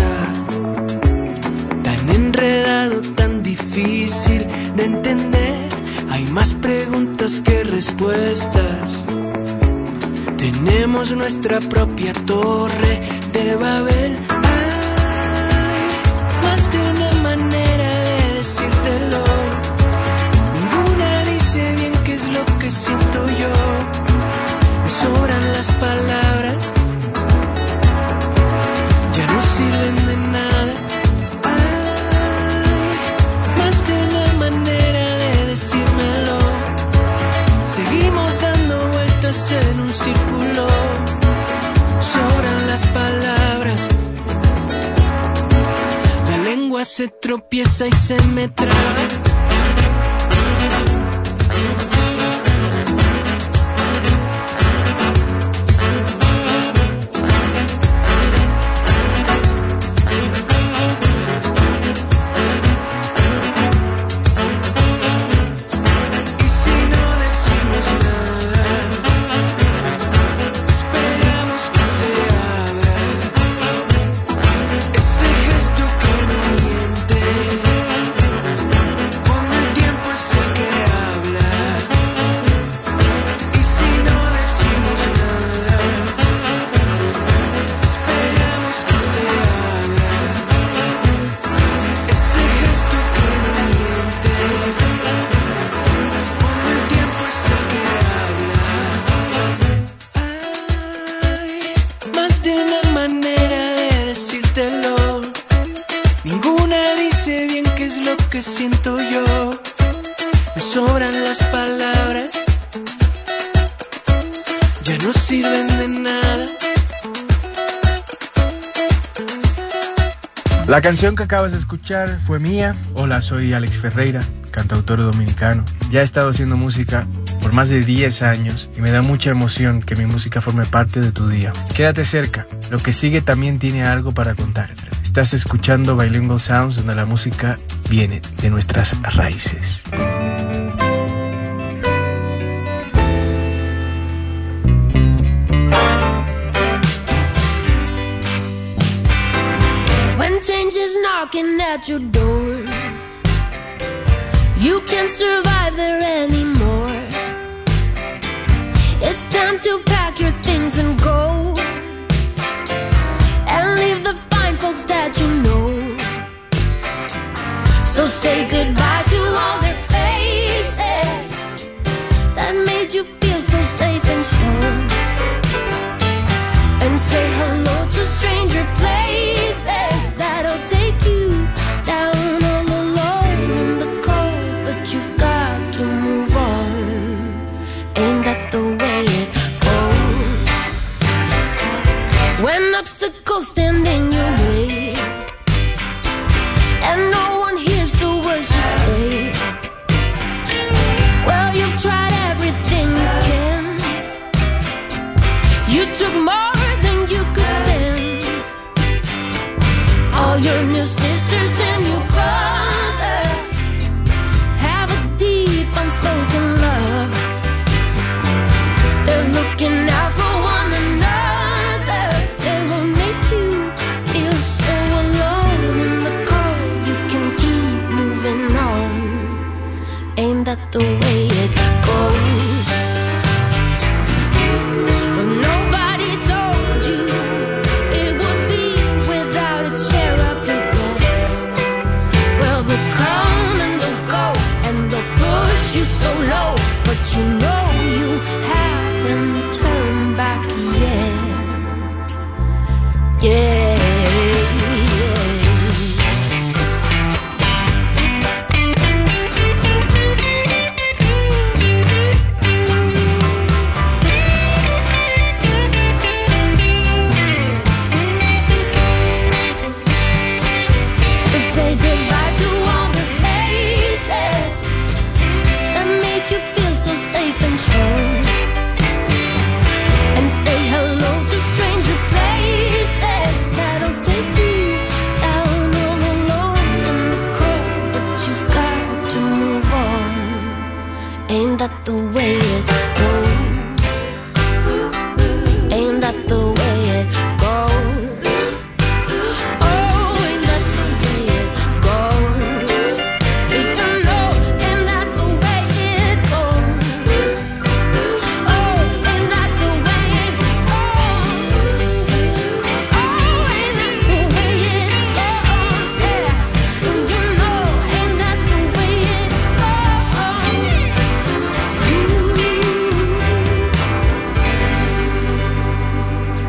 tan enredado, tan difícil de entender. Hay más preguntas que respuestas. Tenemos nuestra propia torre de Babel. Hay más de una manera de decírtelo. Ninguna dice bien qué es lo que siento yo. Me sobran las palabras, las palabras. La lengua se tropieza y se me traba. Que siento yo, me sobran las palabras, ya no sirven de nada. La canción que acabas de escuchar fue mía. Hola, soy Alex Ferreira, cantautor dominicano. Ya he estado haciendo música por más de diez años y me da mucha emoción que mi música forme parte de tu día. Quédate cerca, lo que sigue también tiene algo para contarte. Estás escuchando Bilingual Sounds, donde la música viene de nuestras raíces. When change is knocking at your door, you can't survive there anymore. It's time to pack your things and go, and leave the fine folks that you know. So say goodbye to all their faces that made you feel so safe and sure, and say hello to stranger places that'll take you down all alone in the cold. But you've got to move on. Ain't that the way it goes? When obstacles stand in your way and no one hears the words you say, well, you've tried everything you can. You took more than you could stand. All your new sisters and new brothers have a deep unspoken love. They're looking out for one another. They won't make you feel so alone in the cold. You can keep moving on. Ain't that the way it goes? Well, nobody told you it would be without a share of regrets. Well, they'll come and they'll go and they'll push you so low, but you know you haven't turned back yet. Yeah. So say goodbye to all the faces that made you feel so safe and sure, and say hello to stranger places that'll take you down all alone in the cold. But you've got to move on. Ain't that the way it goes? Ain't that the way it goes? Oh, ain't that the way it goes? You know, ain't that the way it goes? Oh, ain't that the way it goes? Oh, ain't that the way it goes? Yeah, you know, ain't that the way it goes?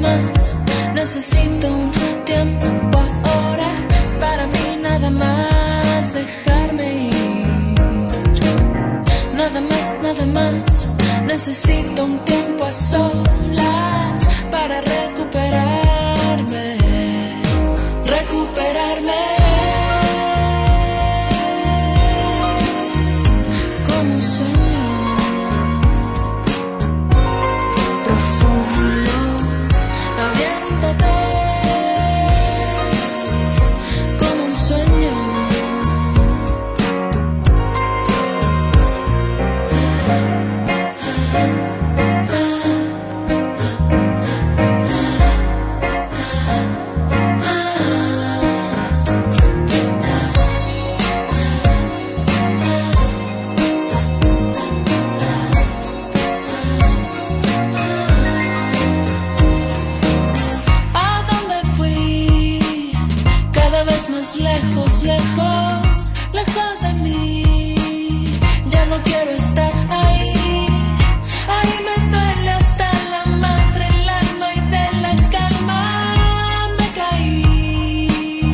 más. Necesito un tiempo ahora para mí, nada más dejarme ir. Nada más, nada más. Necesito un tiempo a solas para recuperarme, recuperarme. Como un sueño profundo, aviéntate. Como un sueño. Lejos, lejos, lejos de mí. Ya no quiero estar ahí. Ahí me duele hasta la madre, el alma, y de la calma me caí.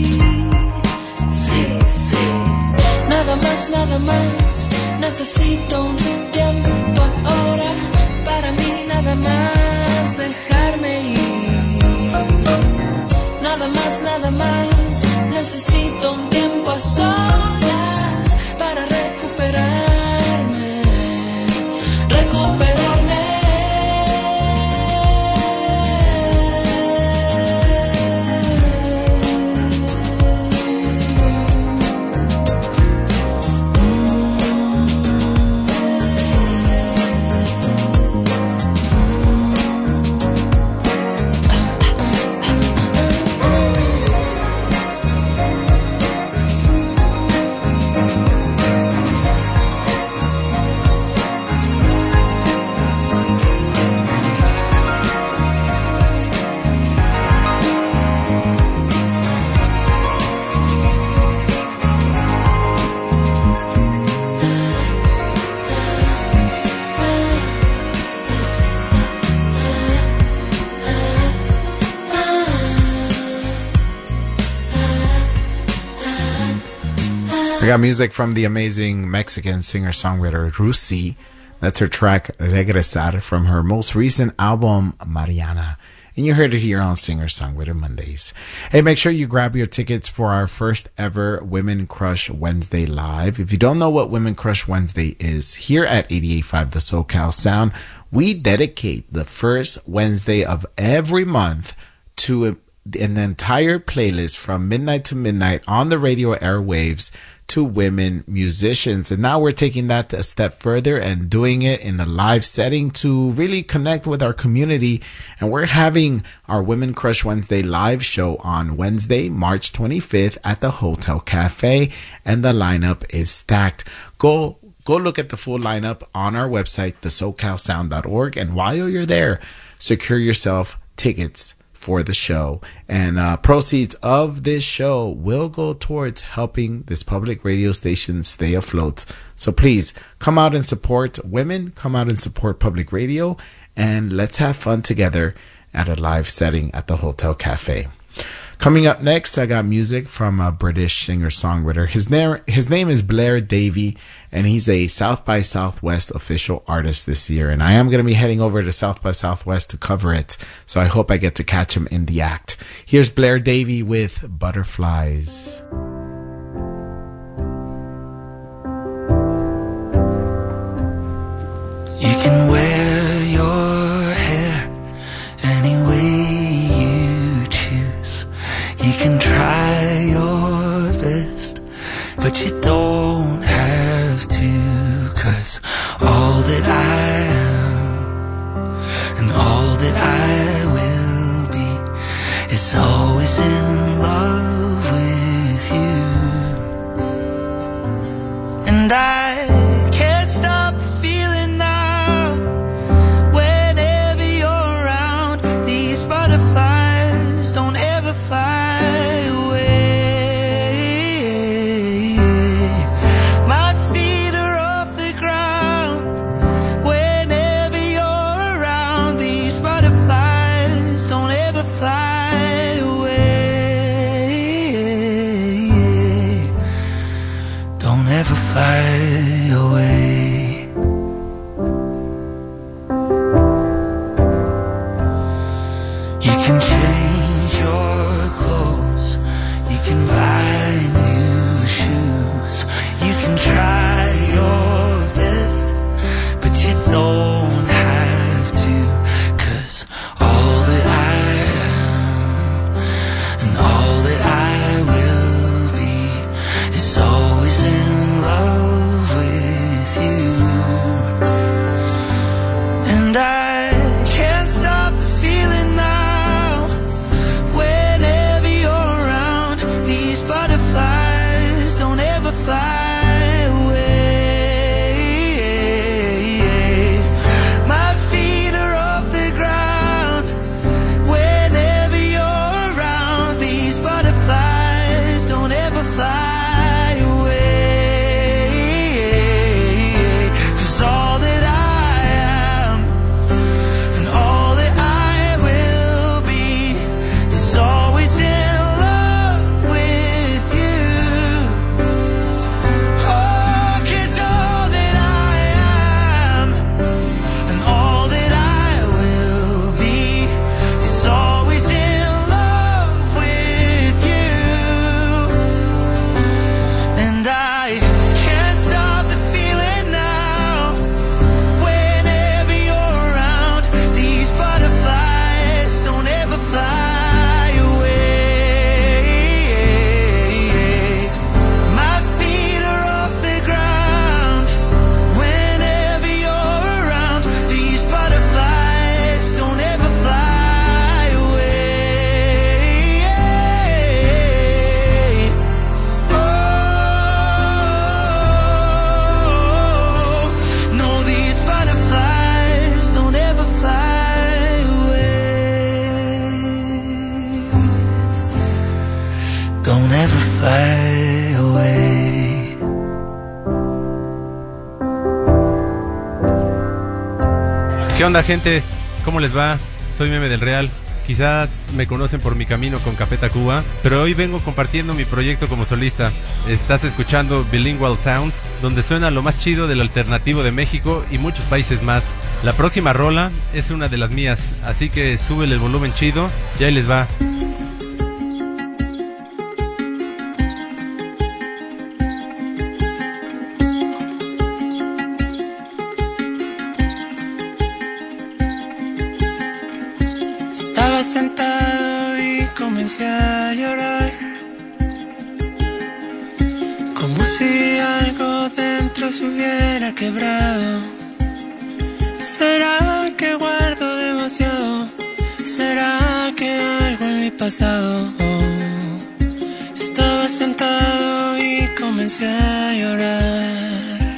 Sí, sí. Nada más, nada más. Necesito un tiempo ahora para mí, nada más dejarme ir. Nada más, nada más. Necesito un tiempo a solas para recuperarme, recuperarme. I got music from the amazing Mexican singer-songwriter Rusi. That's her track Regresar from her most recent album, Mariana. And you heard it here on Singer-Songwriter Mondays. Hey, make sure you grab your tickets for our first ever Women Crush Wednesday Live. If you don't know what Women Crush Wednesday is, here at eighty-eight point five The SoCal Sound, we dedicate the first Wednesday of every month to an entire playlist from midnight to midnight on the radio airwaves to women musicians. And now we're taking that a step further and doing it in a live setting to really connect with our community. And we're having our Women Crush Wednesday live show on Wednesday, March twenty-fifth at the Hotel Cafe. And the lineup is stacked. Go Go look at the full lineup on our website, the socal sound dot org. And while you're there, secure yourself tickets for the show, and uh, proceeds of this show will go towards helping this public radio station stay afloat. So please come out and support women, come out and support public radio, and let's have fun together at a live setting at the Hotel Cafe. Coming up next, I got music from a British singer-songwriter. His name, his name is Blair Davey, and he's a South by Southwest official artist this year. And I am going to be heading over to South by Southwest to cover it, so I hope I get to catch him in the act. Here's Blair Davey with Butterflies. You can wear your hair any way you choose. You can try your best, but you don't have to. 'Cause all that I am and all that I will be is always in love with you. And I can't stop feeling now whenever you're around. These butterflies don't ever fly away. My feet are off the ground whenever you're around. These butterflies don't ever don't ever fly away. ¿Qué onda, gente? ¿Cómo les va? Soy Meme del Real. Quizás me conocen por mi camino con Café Tacuba, pero hoy vengo compartiendo mi proyecto como solista. Estás escuchando Bilingual Sounds, donde suena lo más chido del alternativo de México y muchos países más. La próxima rola es una de las mías, así que súbele el volumen chido y ahí les va. Estaba sentado y comencé a llorar, como si algo dentro se hubiera quebrado. ¿Será que guardo demasiado? ¿Será que algo en mi pasado? Estaba sentado y comencé a llorar.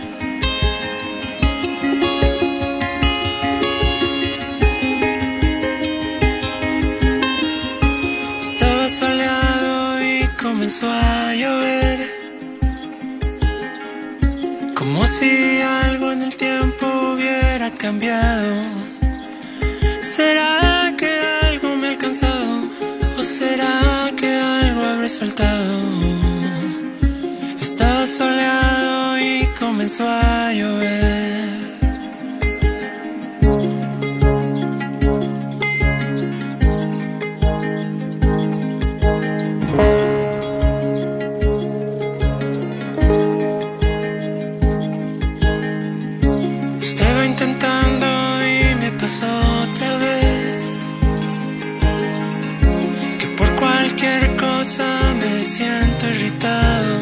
Soleado y comenzó a llover, como si algo en el tiempo hubiera cambiado. ¿Será que algo me ha alcanzado? ¿O será que algo habré soltado? Estaba soleado y comenzó a llover. Otra vez que por cualquier cosa me siento irritado.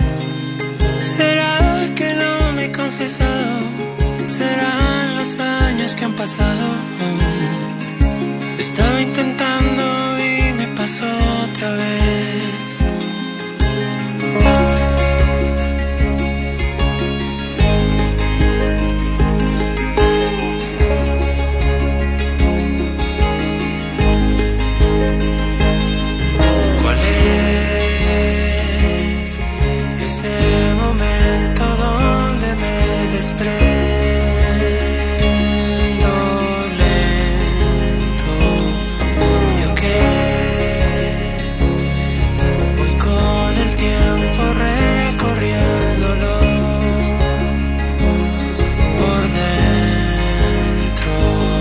¿Será que no me he confesado? ¿Serán los años que han pasado? Estaba intentando y me pasó otra vez. Ese momento donde me desprendo lento, yo que voy con el tiempo recorriéndolo por dentro.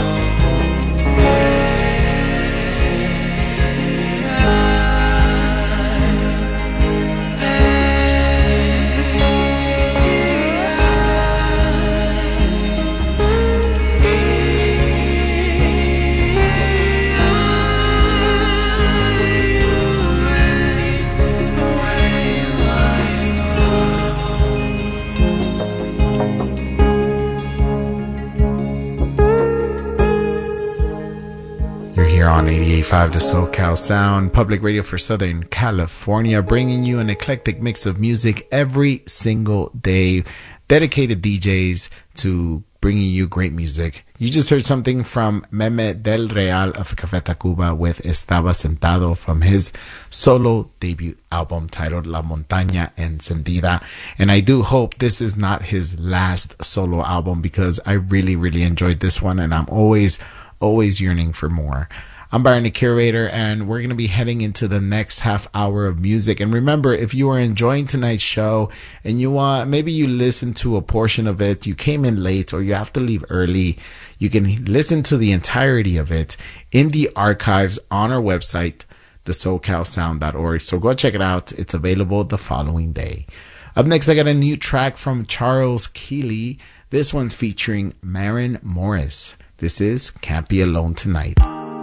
Eh, On eighty-eight point five The SoCal Sound, public radio for Southern California, bringing you an eclectic mix of music every single day. Dedicated D Js to bringing you great music. You just heard something from Meme del Real of Café Tacuba with Estaba Sentado from his solo debut album titled La Montaña Encendida. And I do hope this is not his last solo album, because I really, really enjoyed this one, and I'm always, always yearning for more. I'm Byron, the Curator, and we're going to be heading into the next half hour of music. And remember, if you are enjoying tonight's show and you want, maybe you listen to a portion of it, you came in late or you have to leave early, you can listen to the entirety of it in the archives on our website, the socal sound dot org. So go check it out. It's available the following day. Up next, I got a new track from Charles Keeley. This one's featuring Maren Morris. This is Can't Be Alone Tonight.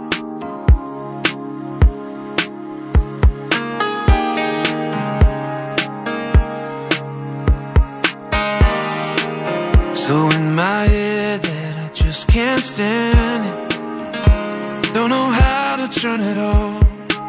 So in my head that I just can't stand it. Don't know how to turn it off.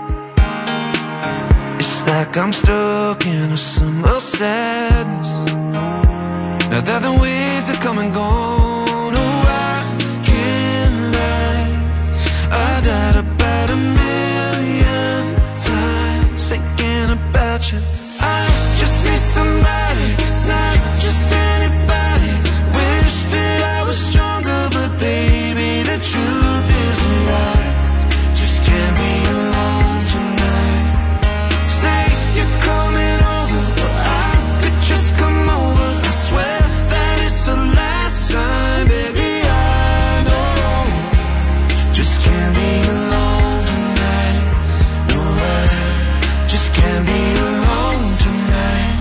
It's like I'm stuck in a summer sadness. Now that the waves are come and gone. Oh, I can't lie, I died about a million times thinking about passion. I just need somebody, not just anybody. Wish that I was stronger, but baby, the truth isn't right. Just can't be alone tonight. Say you're coming over, or I could just come over. I swear that it's the last time, baby. I know. Just can't be alone tonight. No, I just can't be alone tonight.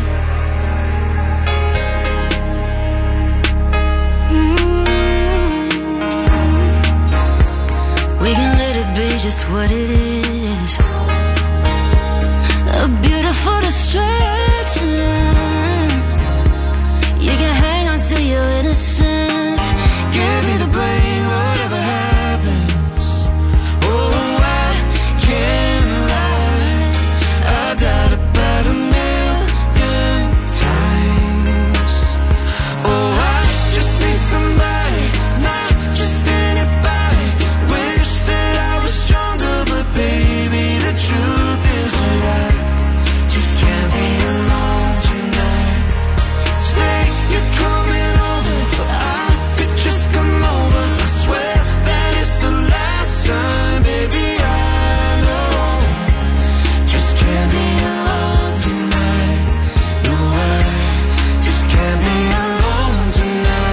Mm-hmm. We can let it be just what it is. A beautiful distraction. You can hang on to your innocence. Give me the blame, whatever happens. Oh, I can't lie. I died about a million times. Oh, I just need somebody, not just anybody. Wish that I was stronger, but baby, the truth isn't right. Just can't be alone tonight. Say you're coming over, but I could just come over. I swear that it's the last time, baby. I know. Just can't be alone tonight. No, I just can't be alone tonight.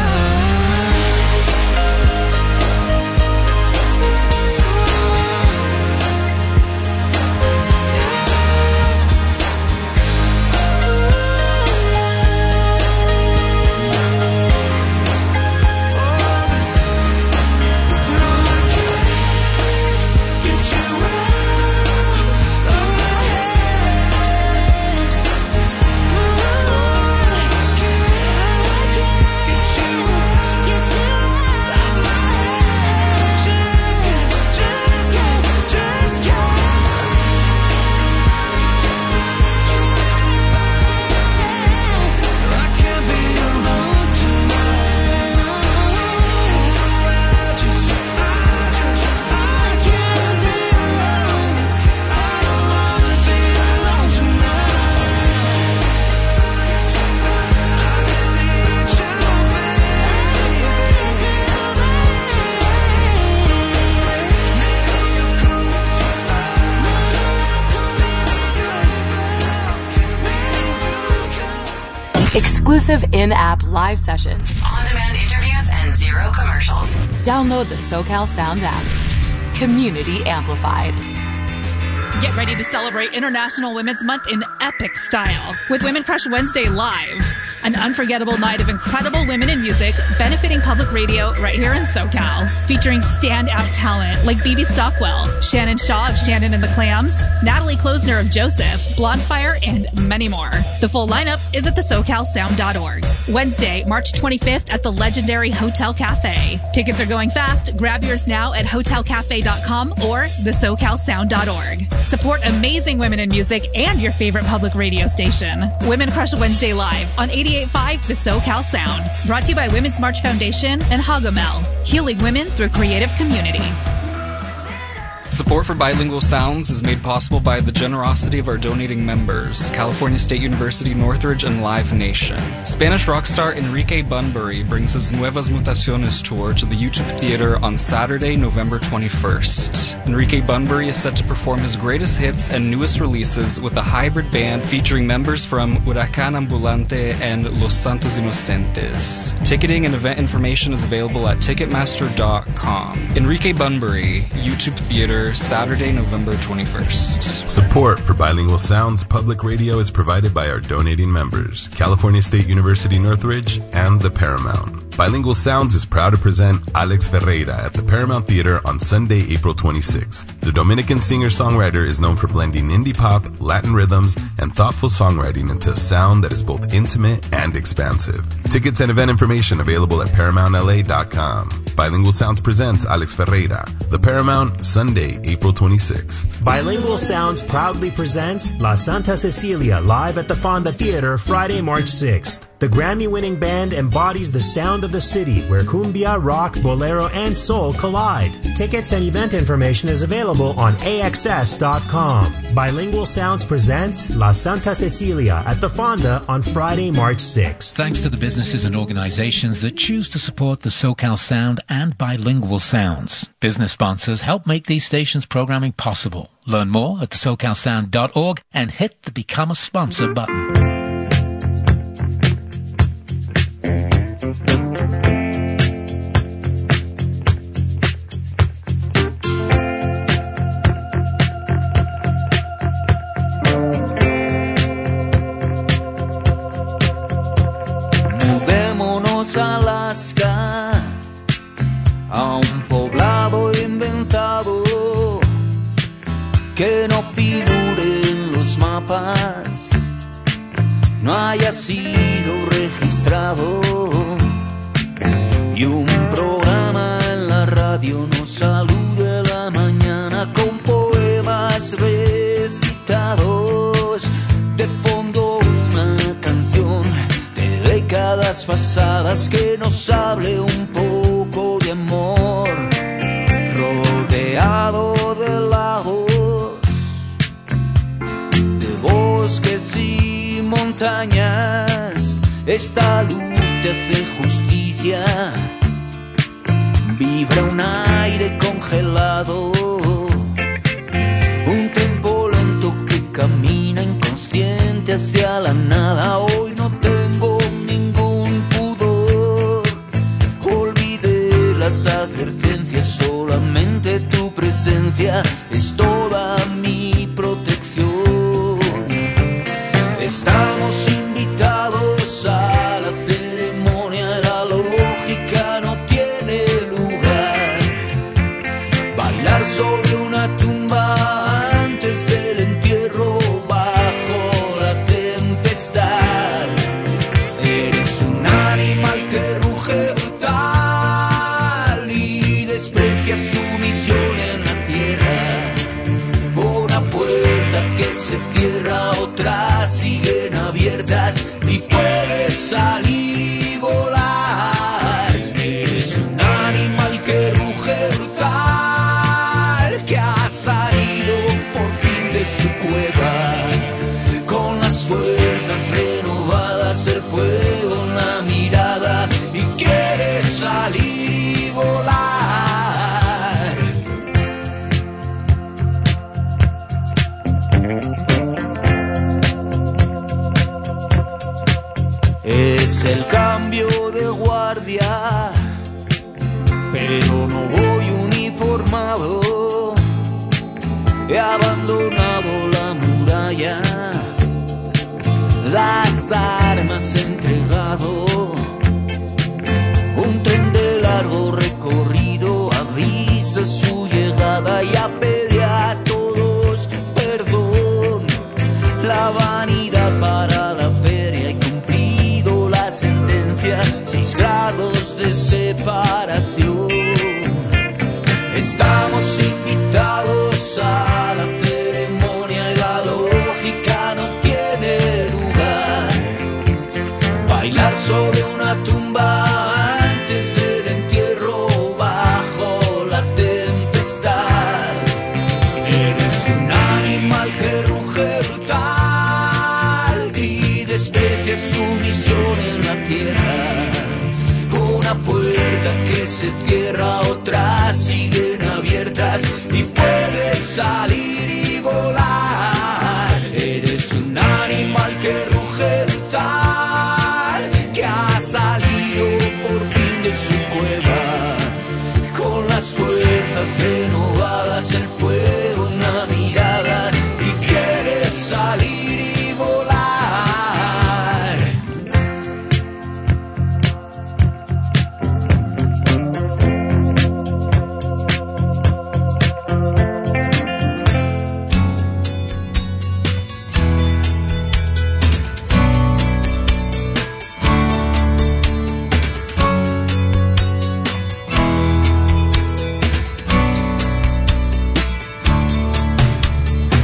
Exclusive in-app live sessions, on-demand interviews, and zero commercials. Download the SoCal Sound app. Community amplified. Get ready to celebrate International Women's Month in epic style with Women Crush Wednesday Live. An unforgettable night of incredible women in music benefiting public radio right here in SoCal. Featuring standout talent like B B Stockwell, Shannon Shaw of Shannon and the Clams, Natalie Klosner of Joseph, Blondfire, and many more. The full lineup is at the socal sound dot org. Wednesday, March twenty-fifth at the legendary Hotel Cafe. Tickets are going fast. Grab yours now at hotel cafe dot com or the socal sound dot org. Support amazing women in music and your favorite public radio station. Women Crush Wednesday Live on eighty-eight point five The SoCal Sound. Brought to you by Women's March Foundation and Hagomel, healing women through creative community. Support for Bilingual Sounds is made possible by the generosity of our donating members, California State University, Northridge, and Live Nation. Spanish rock star Enrique Bunbury brings his Nuevas Mutaciones tour to the YouTube Theater on Saturday, November twenty-first. Enrique Bunbury is set to perform his greatest hits and newest releases with a hybrid band featuring members from Huracán Ambulante and Los Santos Inocentes. Ticketing and event information is available at ticketmaster dot com. Enrique Bunbury, YouTube Theater, Saturday, November twenty-first. Support for Bilingual Sounds Public Radio is provided by our donating members, California State University Northridge and the Paramount. Bilingual Sounds is proud to present Alex Ferreira at the Paramount Theater on Sunday, April twenty-sixth. The Dominican singer-songwriter is known for blending indie pop, Latin rhythms, and thoughtful songwriting into a sound that is both intimate and expansive. Tickets and event information available at paramount l a dot com. Bilingual Sounds presents Alex Ferreira, the Paramount, Sunday, April twenty-sixth. Bilingual Sounds proudly presents La Santa Cecilia live at the Fonda Theater Friday, March sixth. The Grammy-winning band embodies the sound of the city where cumbia, rock, bolero, and soul collide. Tickets and event information is available on A X S dot com. Bilingual Sounds presents La Santa Cecilia at the Fonda on Friday, March sixth. Thanks to the businesses and organizations that choose to support the SoCal Sound and Bilingual Sounds. Business sponsors help make these stations' programming possible. Learn more at the socal sound dot org and hit the Become a Sponsor button. Mudémonos a Alaska, a un poblado inventado que no figure en los mapas, no haya sido registrado, y un programa en la radio nos salude a la mañana con poemas recitados, de fondo una canción de décadas pasadas que nos hable un poco de amor, rodeado de lagos, de bosques y montañas. Esta luz te hace justicia, vibra un aire congelado, un tempo lento que camina inconsciente hacia la nada. Hoy no tengo ningún pudor, olvidé las advertencias, solamente tu presencia es toda mi protección. Estamos invitados a la ceremonia, la lógica no tiene lugar. Bailar sobre una tumba antes del entierro, bajo la tempestad. Eres un animal que ruge brutal y desprecia su misión en la tierra. Una puerta que se cierra, otras siguen abiertas y puedes salir y volar. Eres un animal que ruge brutal, que ha salido por fin de su cueva, con las fuerzas renovadas, el fuego en la mirada, y quiere salir y volar. Es el cambio de guardia, pero no voy uniformado. He abandonado la muralla, las armas he entregado. Un tren de largo recorrido avisa su llegada y pide a todos perdón. La vanidad para la feria y cumplido la sentencia, seis grados de separación. Estamos invitados a la ceremonia y la lógica no tiene lugar. Bailar sobre una tumba antes del entierro, bajo la tempestad. Eres un animal que ruge brutal y desprecia su misión en la tierra. Una puerta que se cierra, otras siguen abiertas y puedes salir y volar. Eres un animal que ruge brutal, que ha salido por fin de su cueva, con las fuerzas renovadas, el fuego en la mirada, y quiere salir y volar.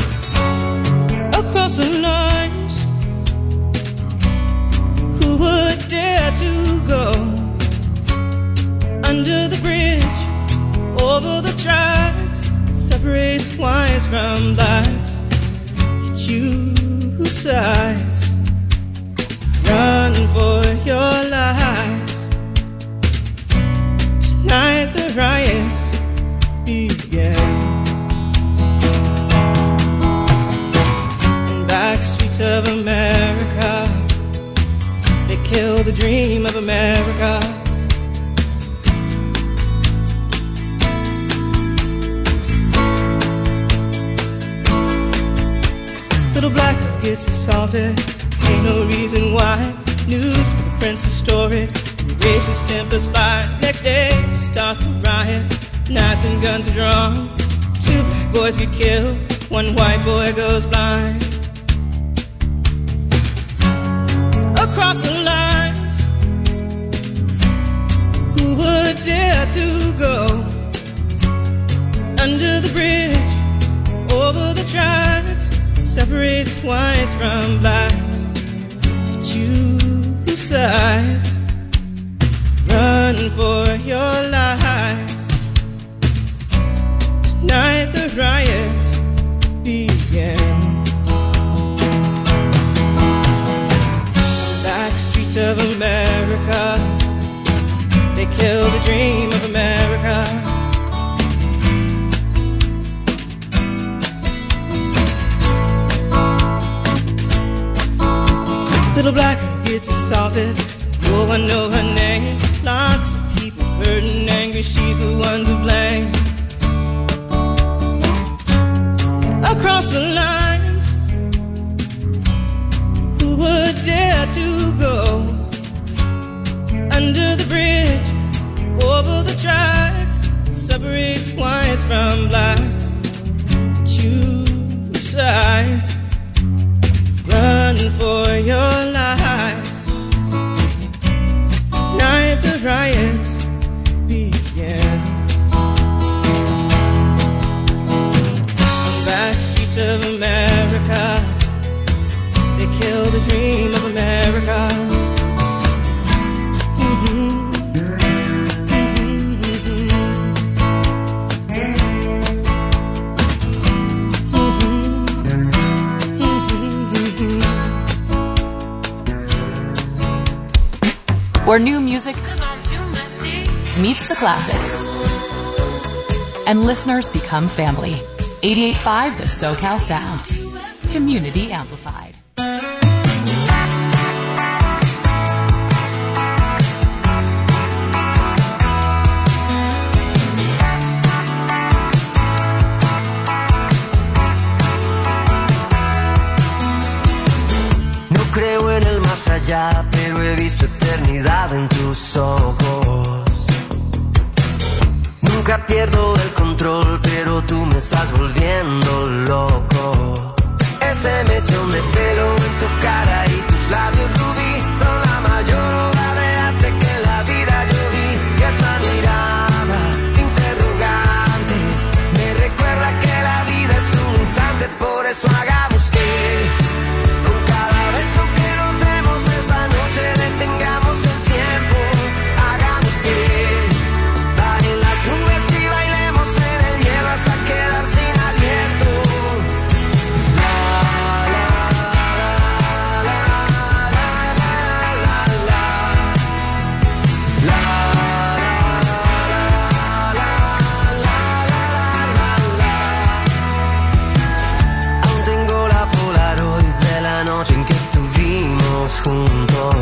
Across the lines, who would under the bridge, over the tracks, separates whites from blacks. You choose sides, run for your lives. Tonight the riots begin. Back streets of America, they kill the dream of America. Little black girl gets assaulted, ain't no reason why. News prints a story, racist tempers fire. Next day starts a riot, knives and guns are drawn. Two black boys get killed, one white boy goes blind. Across the lines, who would dare to go under the bridge, over the tracks, separates whites from blacks. Choose sides, run for your lives. Tonight the riots begin. Back streets of America, they kill the dream of America. Little black girl gets assaulted, no one know her name. Lots of people hurt and angry, she's the one to blame. Across the lines, who would dare to go under the bridge, over the tracks, separates whites from blacks. Choose sides, run for your lives. Tonight the riots begin. On back streets of America, they kill the dream of America. Mm-hmm. Where new music meets the classics and listeners become family. eighty-eight point five The SoCal Sound. Community amplified. No creo en el más allá, pero he visto eternidad en tus ojos. Nunca pierdo el control, pero tú me estás volviendo loco. Ese mechón de pelo en tu cara y tus labios rubí son la mayor obra de arte que en la vida yo vi. Y esa mirada interrogante me recuerda que la vida es un instante, por eso hagamos que con cada beso que nos demos esta noche detengamos el tiempo. Hagamos que bajen las nubes y bailemos en el hielo hasta quedar sin aliento. La, la, la, la, la, la, la, la. La, la, la, la, la. Aún tengo la Polaroid de la noche en que estuvimos juntos.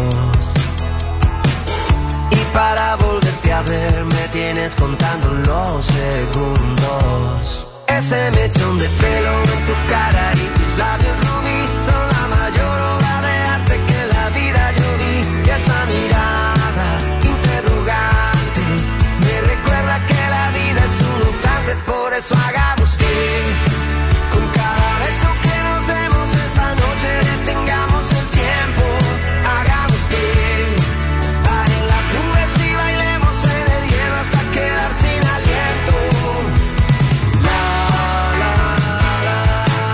Y para volverte a ver me tienes contando los segundos. Ese mechón de pelo en tu cara y tus labios rubí son la mayor obra de arte que en la vida yo vi. Y esa mirada interrogante me recuerda que la vida es un instante, por eso hagamos que con cada beso que nos demos esta noche detengamos el tiempo. Hagamos que bajen las nubes y bailemos en el hielo hasta quedar sin aliento. La, la, la,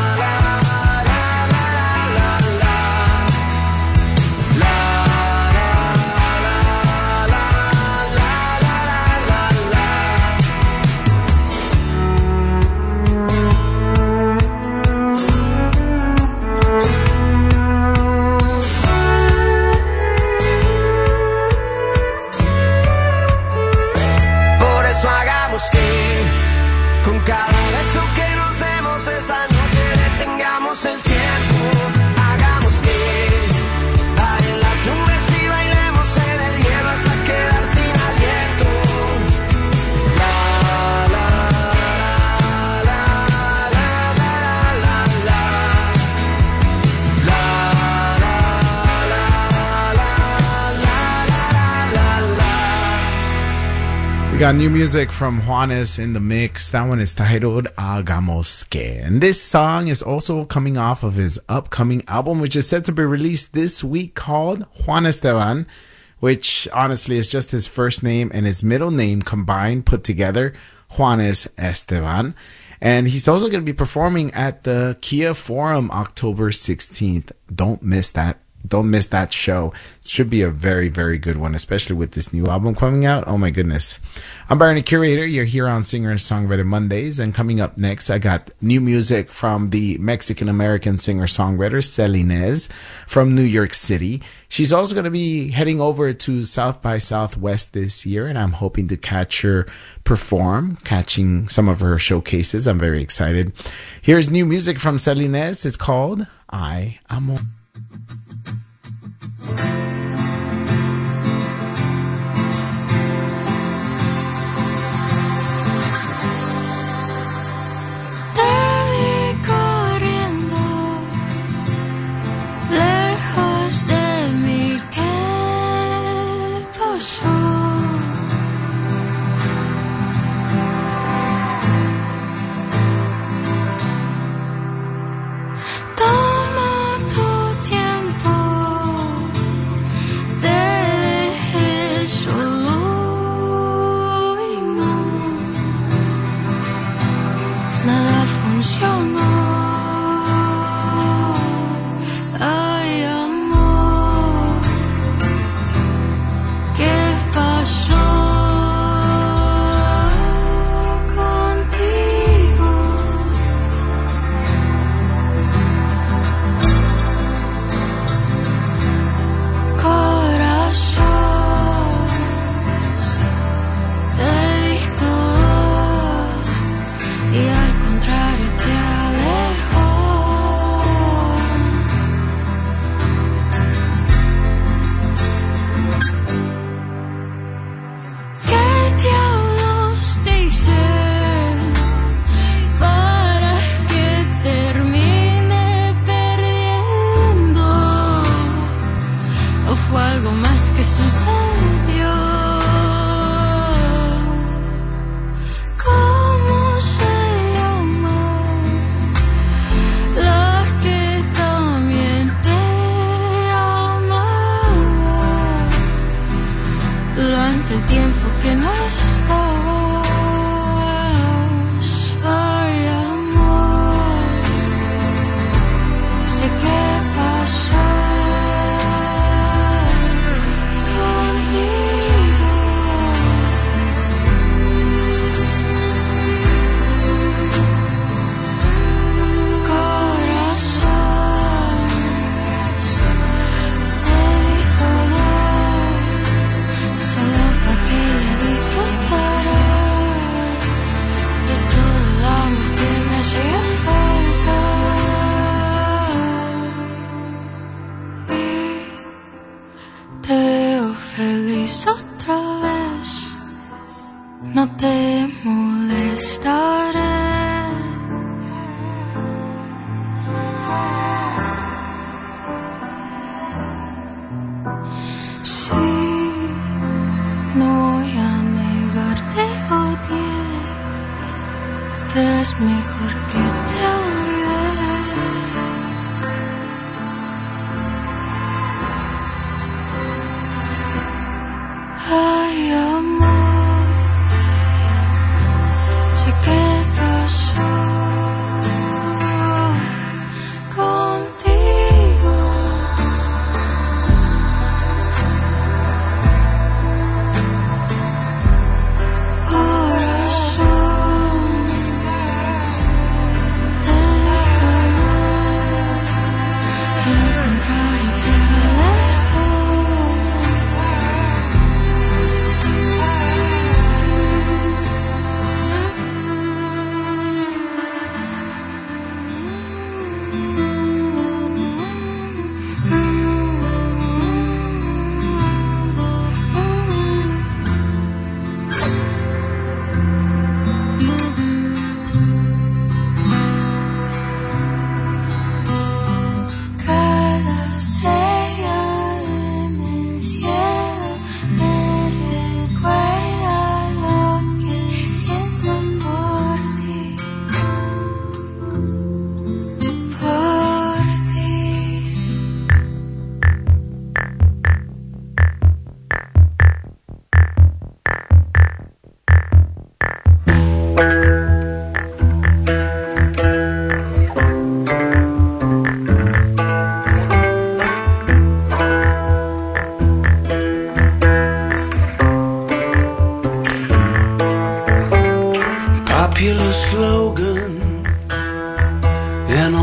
We got new music from Juanes in the mix. That one is titled Hagamos Que. And this song is also coming off of his upcoming album, which is set to be released this week, called Juan Esteban, which honestly is just his first name and his middle name combined, put together, Juanes Esteban. And he's also going to be performing at the Kia Forum October sixteenth. Don't miss that. Don't miss that show. It should be a very, very good one, especially with this new album coming out. Oh my goodness. I'm Byron the Curator. You're here on Singer and Songwriter Mondays. And coming up next, I got new music from the Mexican-American singer-songwriter Cel Inez from New York City. She's also going to be heading over to South by Southwest this year, and I'm hoping to catch her perform, catching some of her showcases. I'm very excited. Here's new music from Cel Inez. It's called I Amo.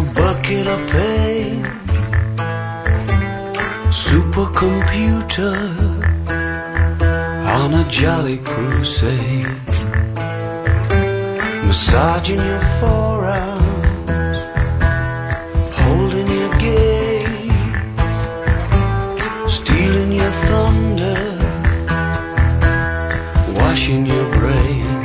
bucket of pain. Supercomputer on a jolly crusade, massaging your forearms, holding your gaze, stealing your thunder, washing your brain.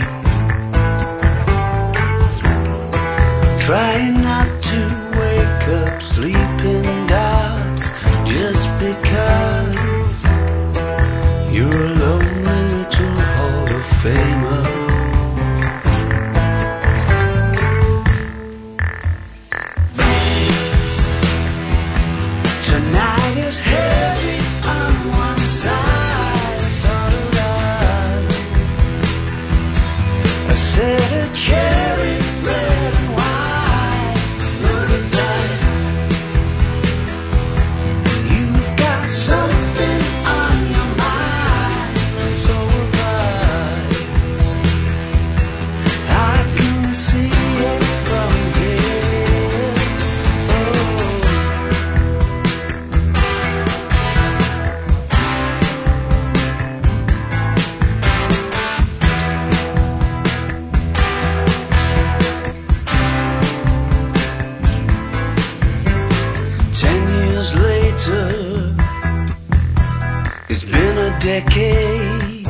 Trying not to wake up sleeping dogs just because you're a lonely little Hall of Famer. Tonight is heavy on one side, it's all alive. I said a cherry red and white, loaded dice. You've got something on your mind, and so have I. I can see it from here. Ten years later, it's been a decade,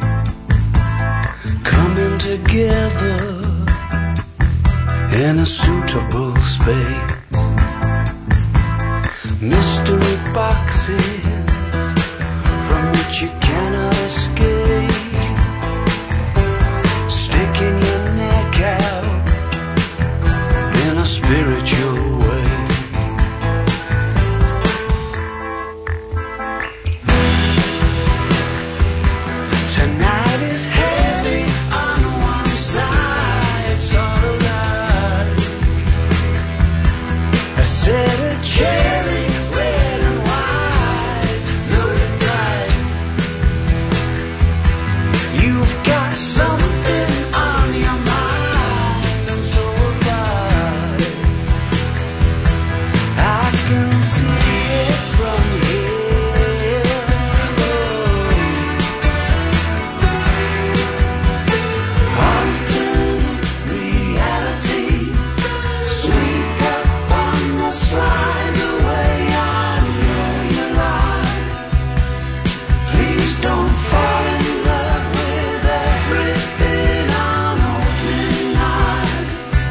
coming together in a suitable space. Mystery boxes from which you cannot escape, sticking your neck out in a spiritual way. Tonight is heavy on one side, it's all alive. I said a cherry red and white, loaded bright. You've got something on your mind, and so have I. I can see it from here. Alternate reality, sneak up on the slide the way I know you lie. Please don't fall in love with everything on opening night.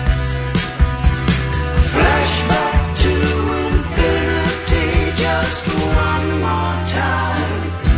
Flashback to infinity just one more time.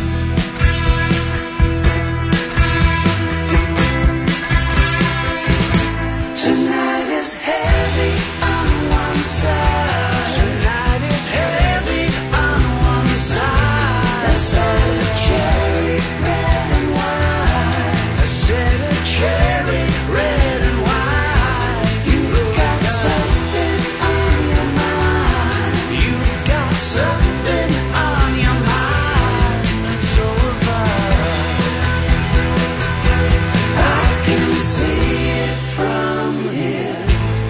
Tonight is heavy on one side. Tonight is heavy on one side. I said a cherry red and white. I said a cherry red and white. You've got something on your mind. You've got something on your mind, and so have I. I can see it from here.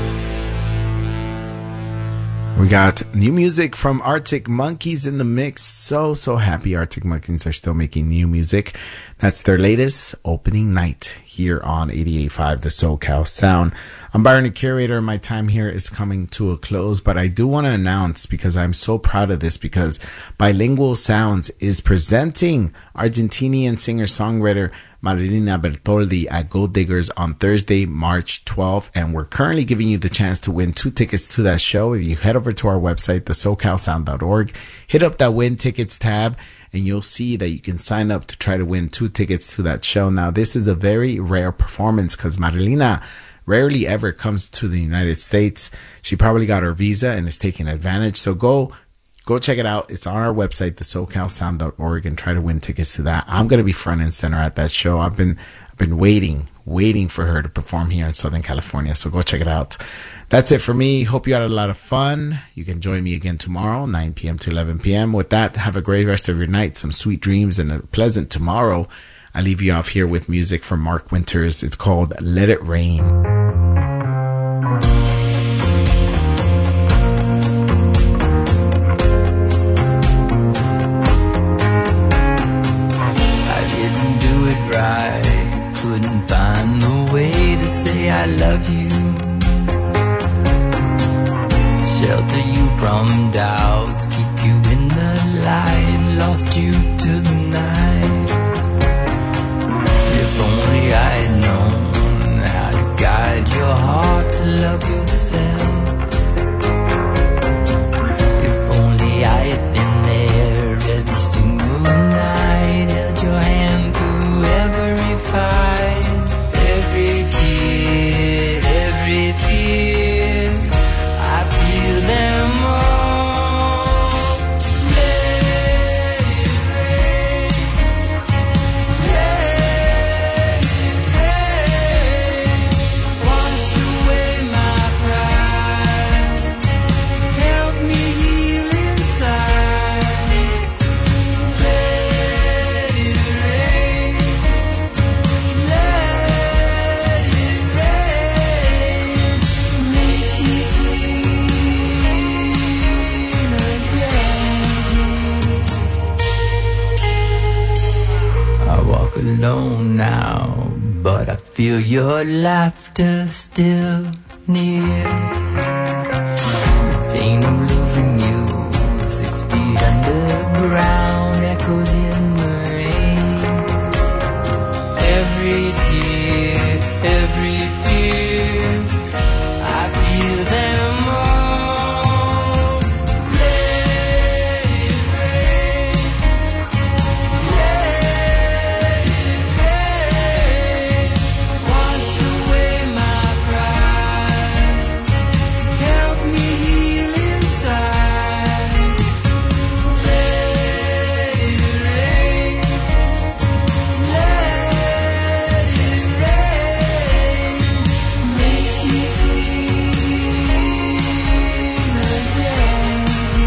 We got new music from Arctic Monkeys in the mix. So, so happy Arctic Monkeys are still making new music. That's their latest, Opening Night, here on eighty-eight point five The SoCal Sound. I'm Byron, the curator. My time here is coming to a close, but I do want to announce, because I'm so proud of this, because Bilingual Sounds is presenting Argentinian singer-songwriter Marilina Bertoldi at Gold Diggers on Thursday, March twelfth, and we're currently giving you the chance to win two tickets to that show. If you head over to our website, the socal sound dot org, hit up that win tickets tab, and you'll see that you can sign up to try to win two tickets to that show. Now, this is a very rare performance because Marilina rarely ever comes to the United States. She probably got her visa and is taking advantage. So go go check it out. It's on our website, the socal sound dot org, and try to win tickets to that. I'm going to be front and center at that show. I've been I've been waiting, waiting for her to perform here in Southern California. So go check it out. That's it for me. Hope you had a lot of fun. You can join me again tomorrow, nine p.m. to eleven p.m. With that, have a great rest of your night, some sweet dreams, and a pleasant tomorrow. I leave you off here with music from Mark Winters. It's called Let It Rain. from doubt, keep you in the light, lost you to the night. If only I had known how to guide your heart to love yourself. If only I had been there every single night, held your hand through every fight, every tear, every fear. I feel them all. Let it rain, let it rain. Wash away my pride, help me heal inside. Let it rain, let it rain. Make me clean again. I walk alone now, but I feel your laughter still near. The pain of losing you, six feet underground, echoes in the rain. Every tear, every fear, I feel them all. Let it rain, let it rain. Wash away my pride, help me heal inside. Let it rain, let it rain. Make me clean again.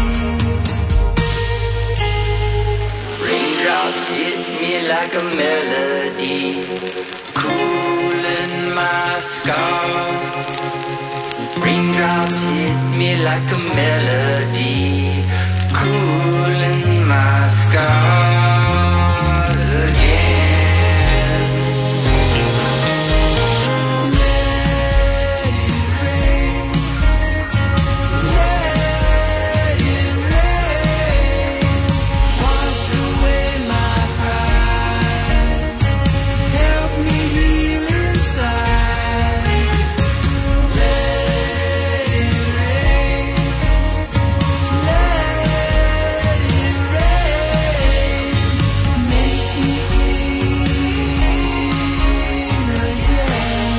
Raindrops hit me like a melody, cooling my scars. Raindrops hit me like a melody, cooling my scars again. Let it rain, let it rain. Wash away my pride, help me heal inside. Let it rain, let it rain. Make me clean again.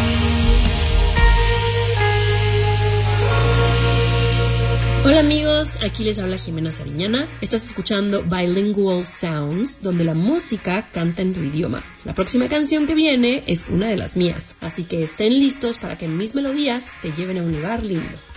Hola amigos, aquí les habla Jimena Sariñana. Estás escuchando Bilingual Sounds, donde la música canta en tu idioma. La próxima canción que viene es una de las mías, así que estén listos para que mis melodías te lleven a un lugar lindo.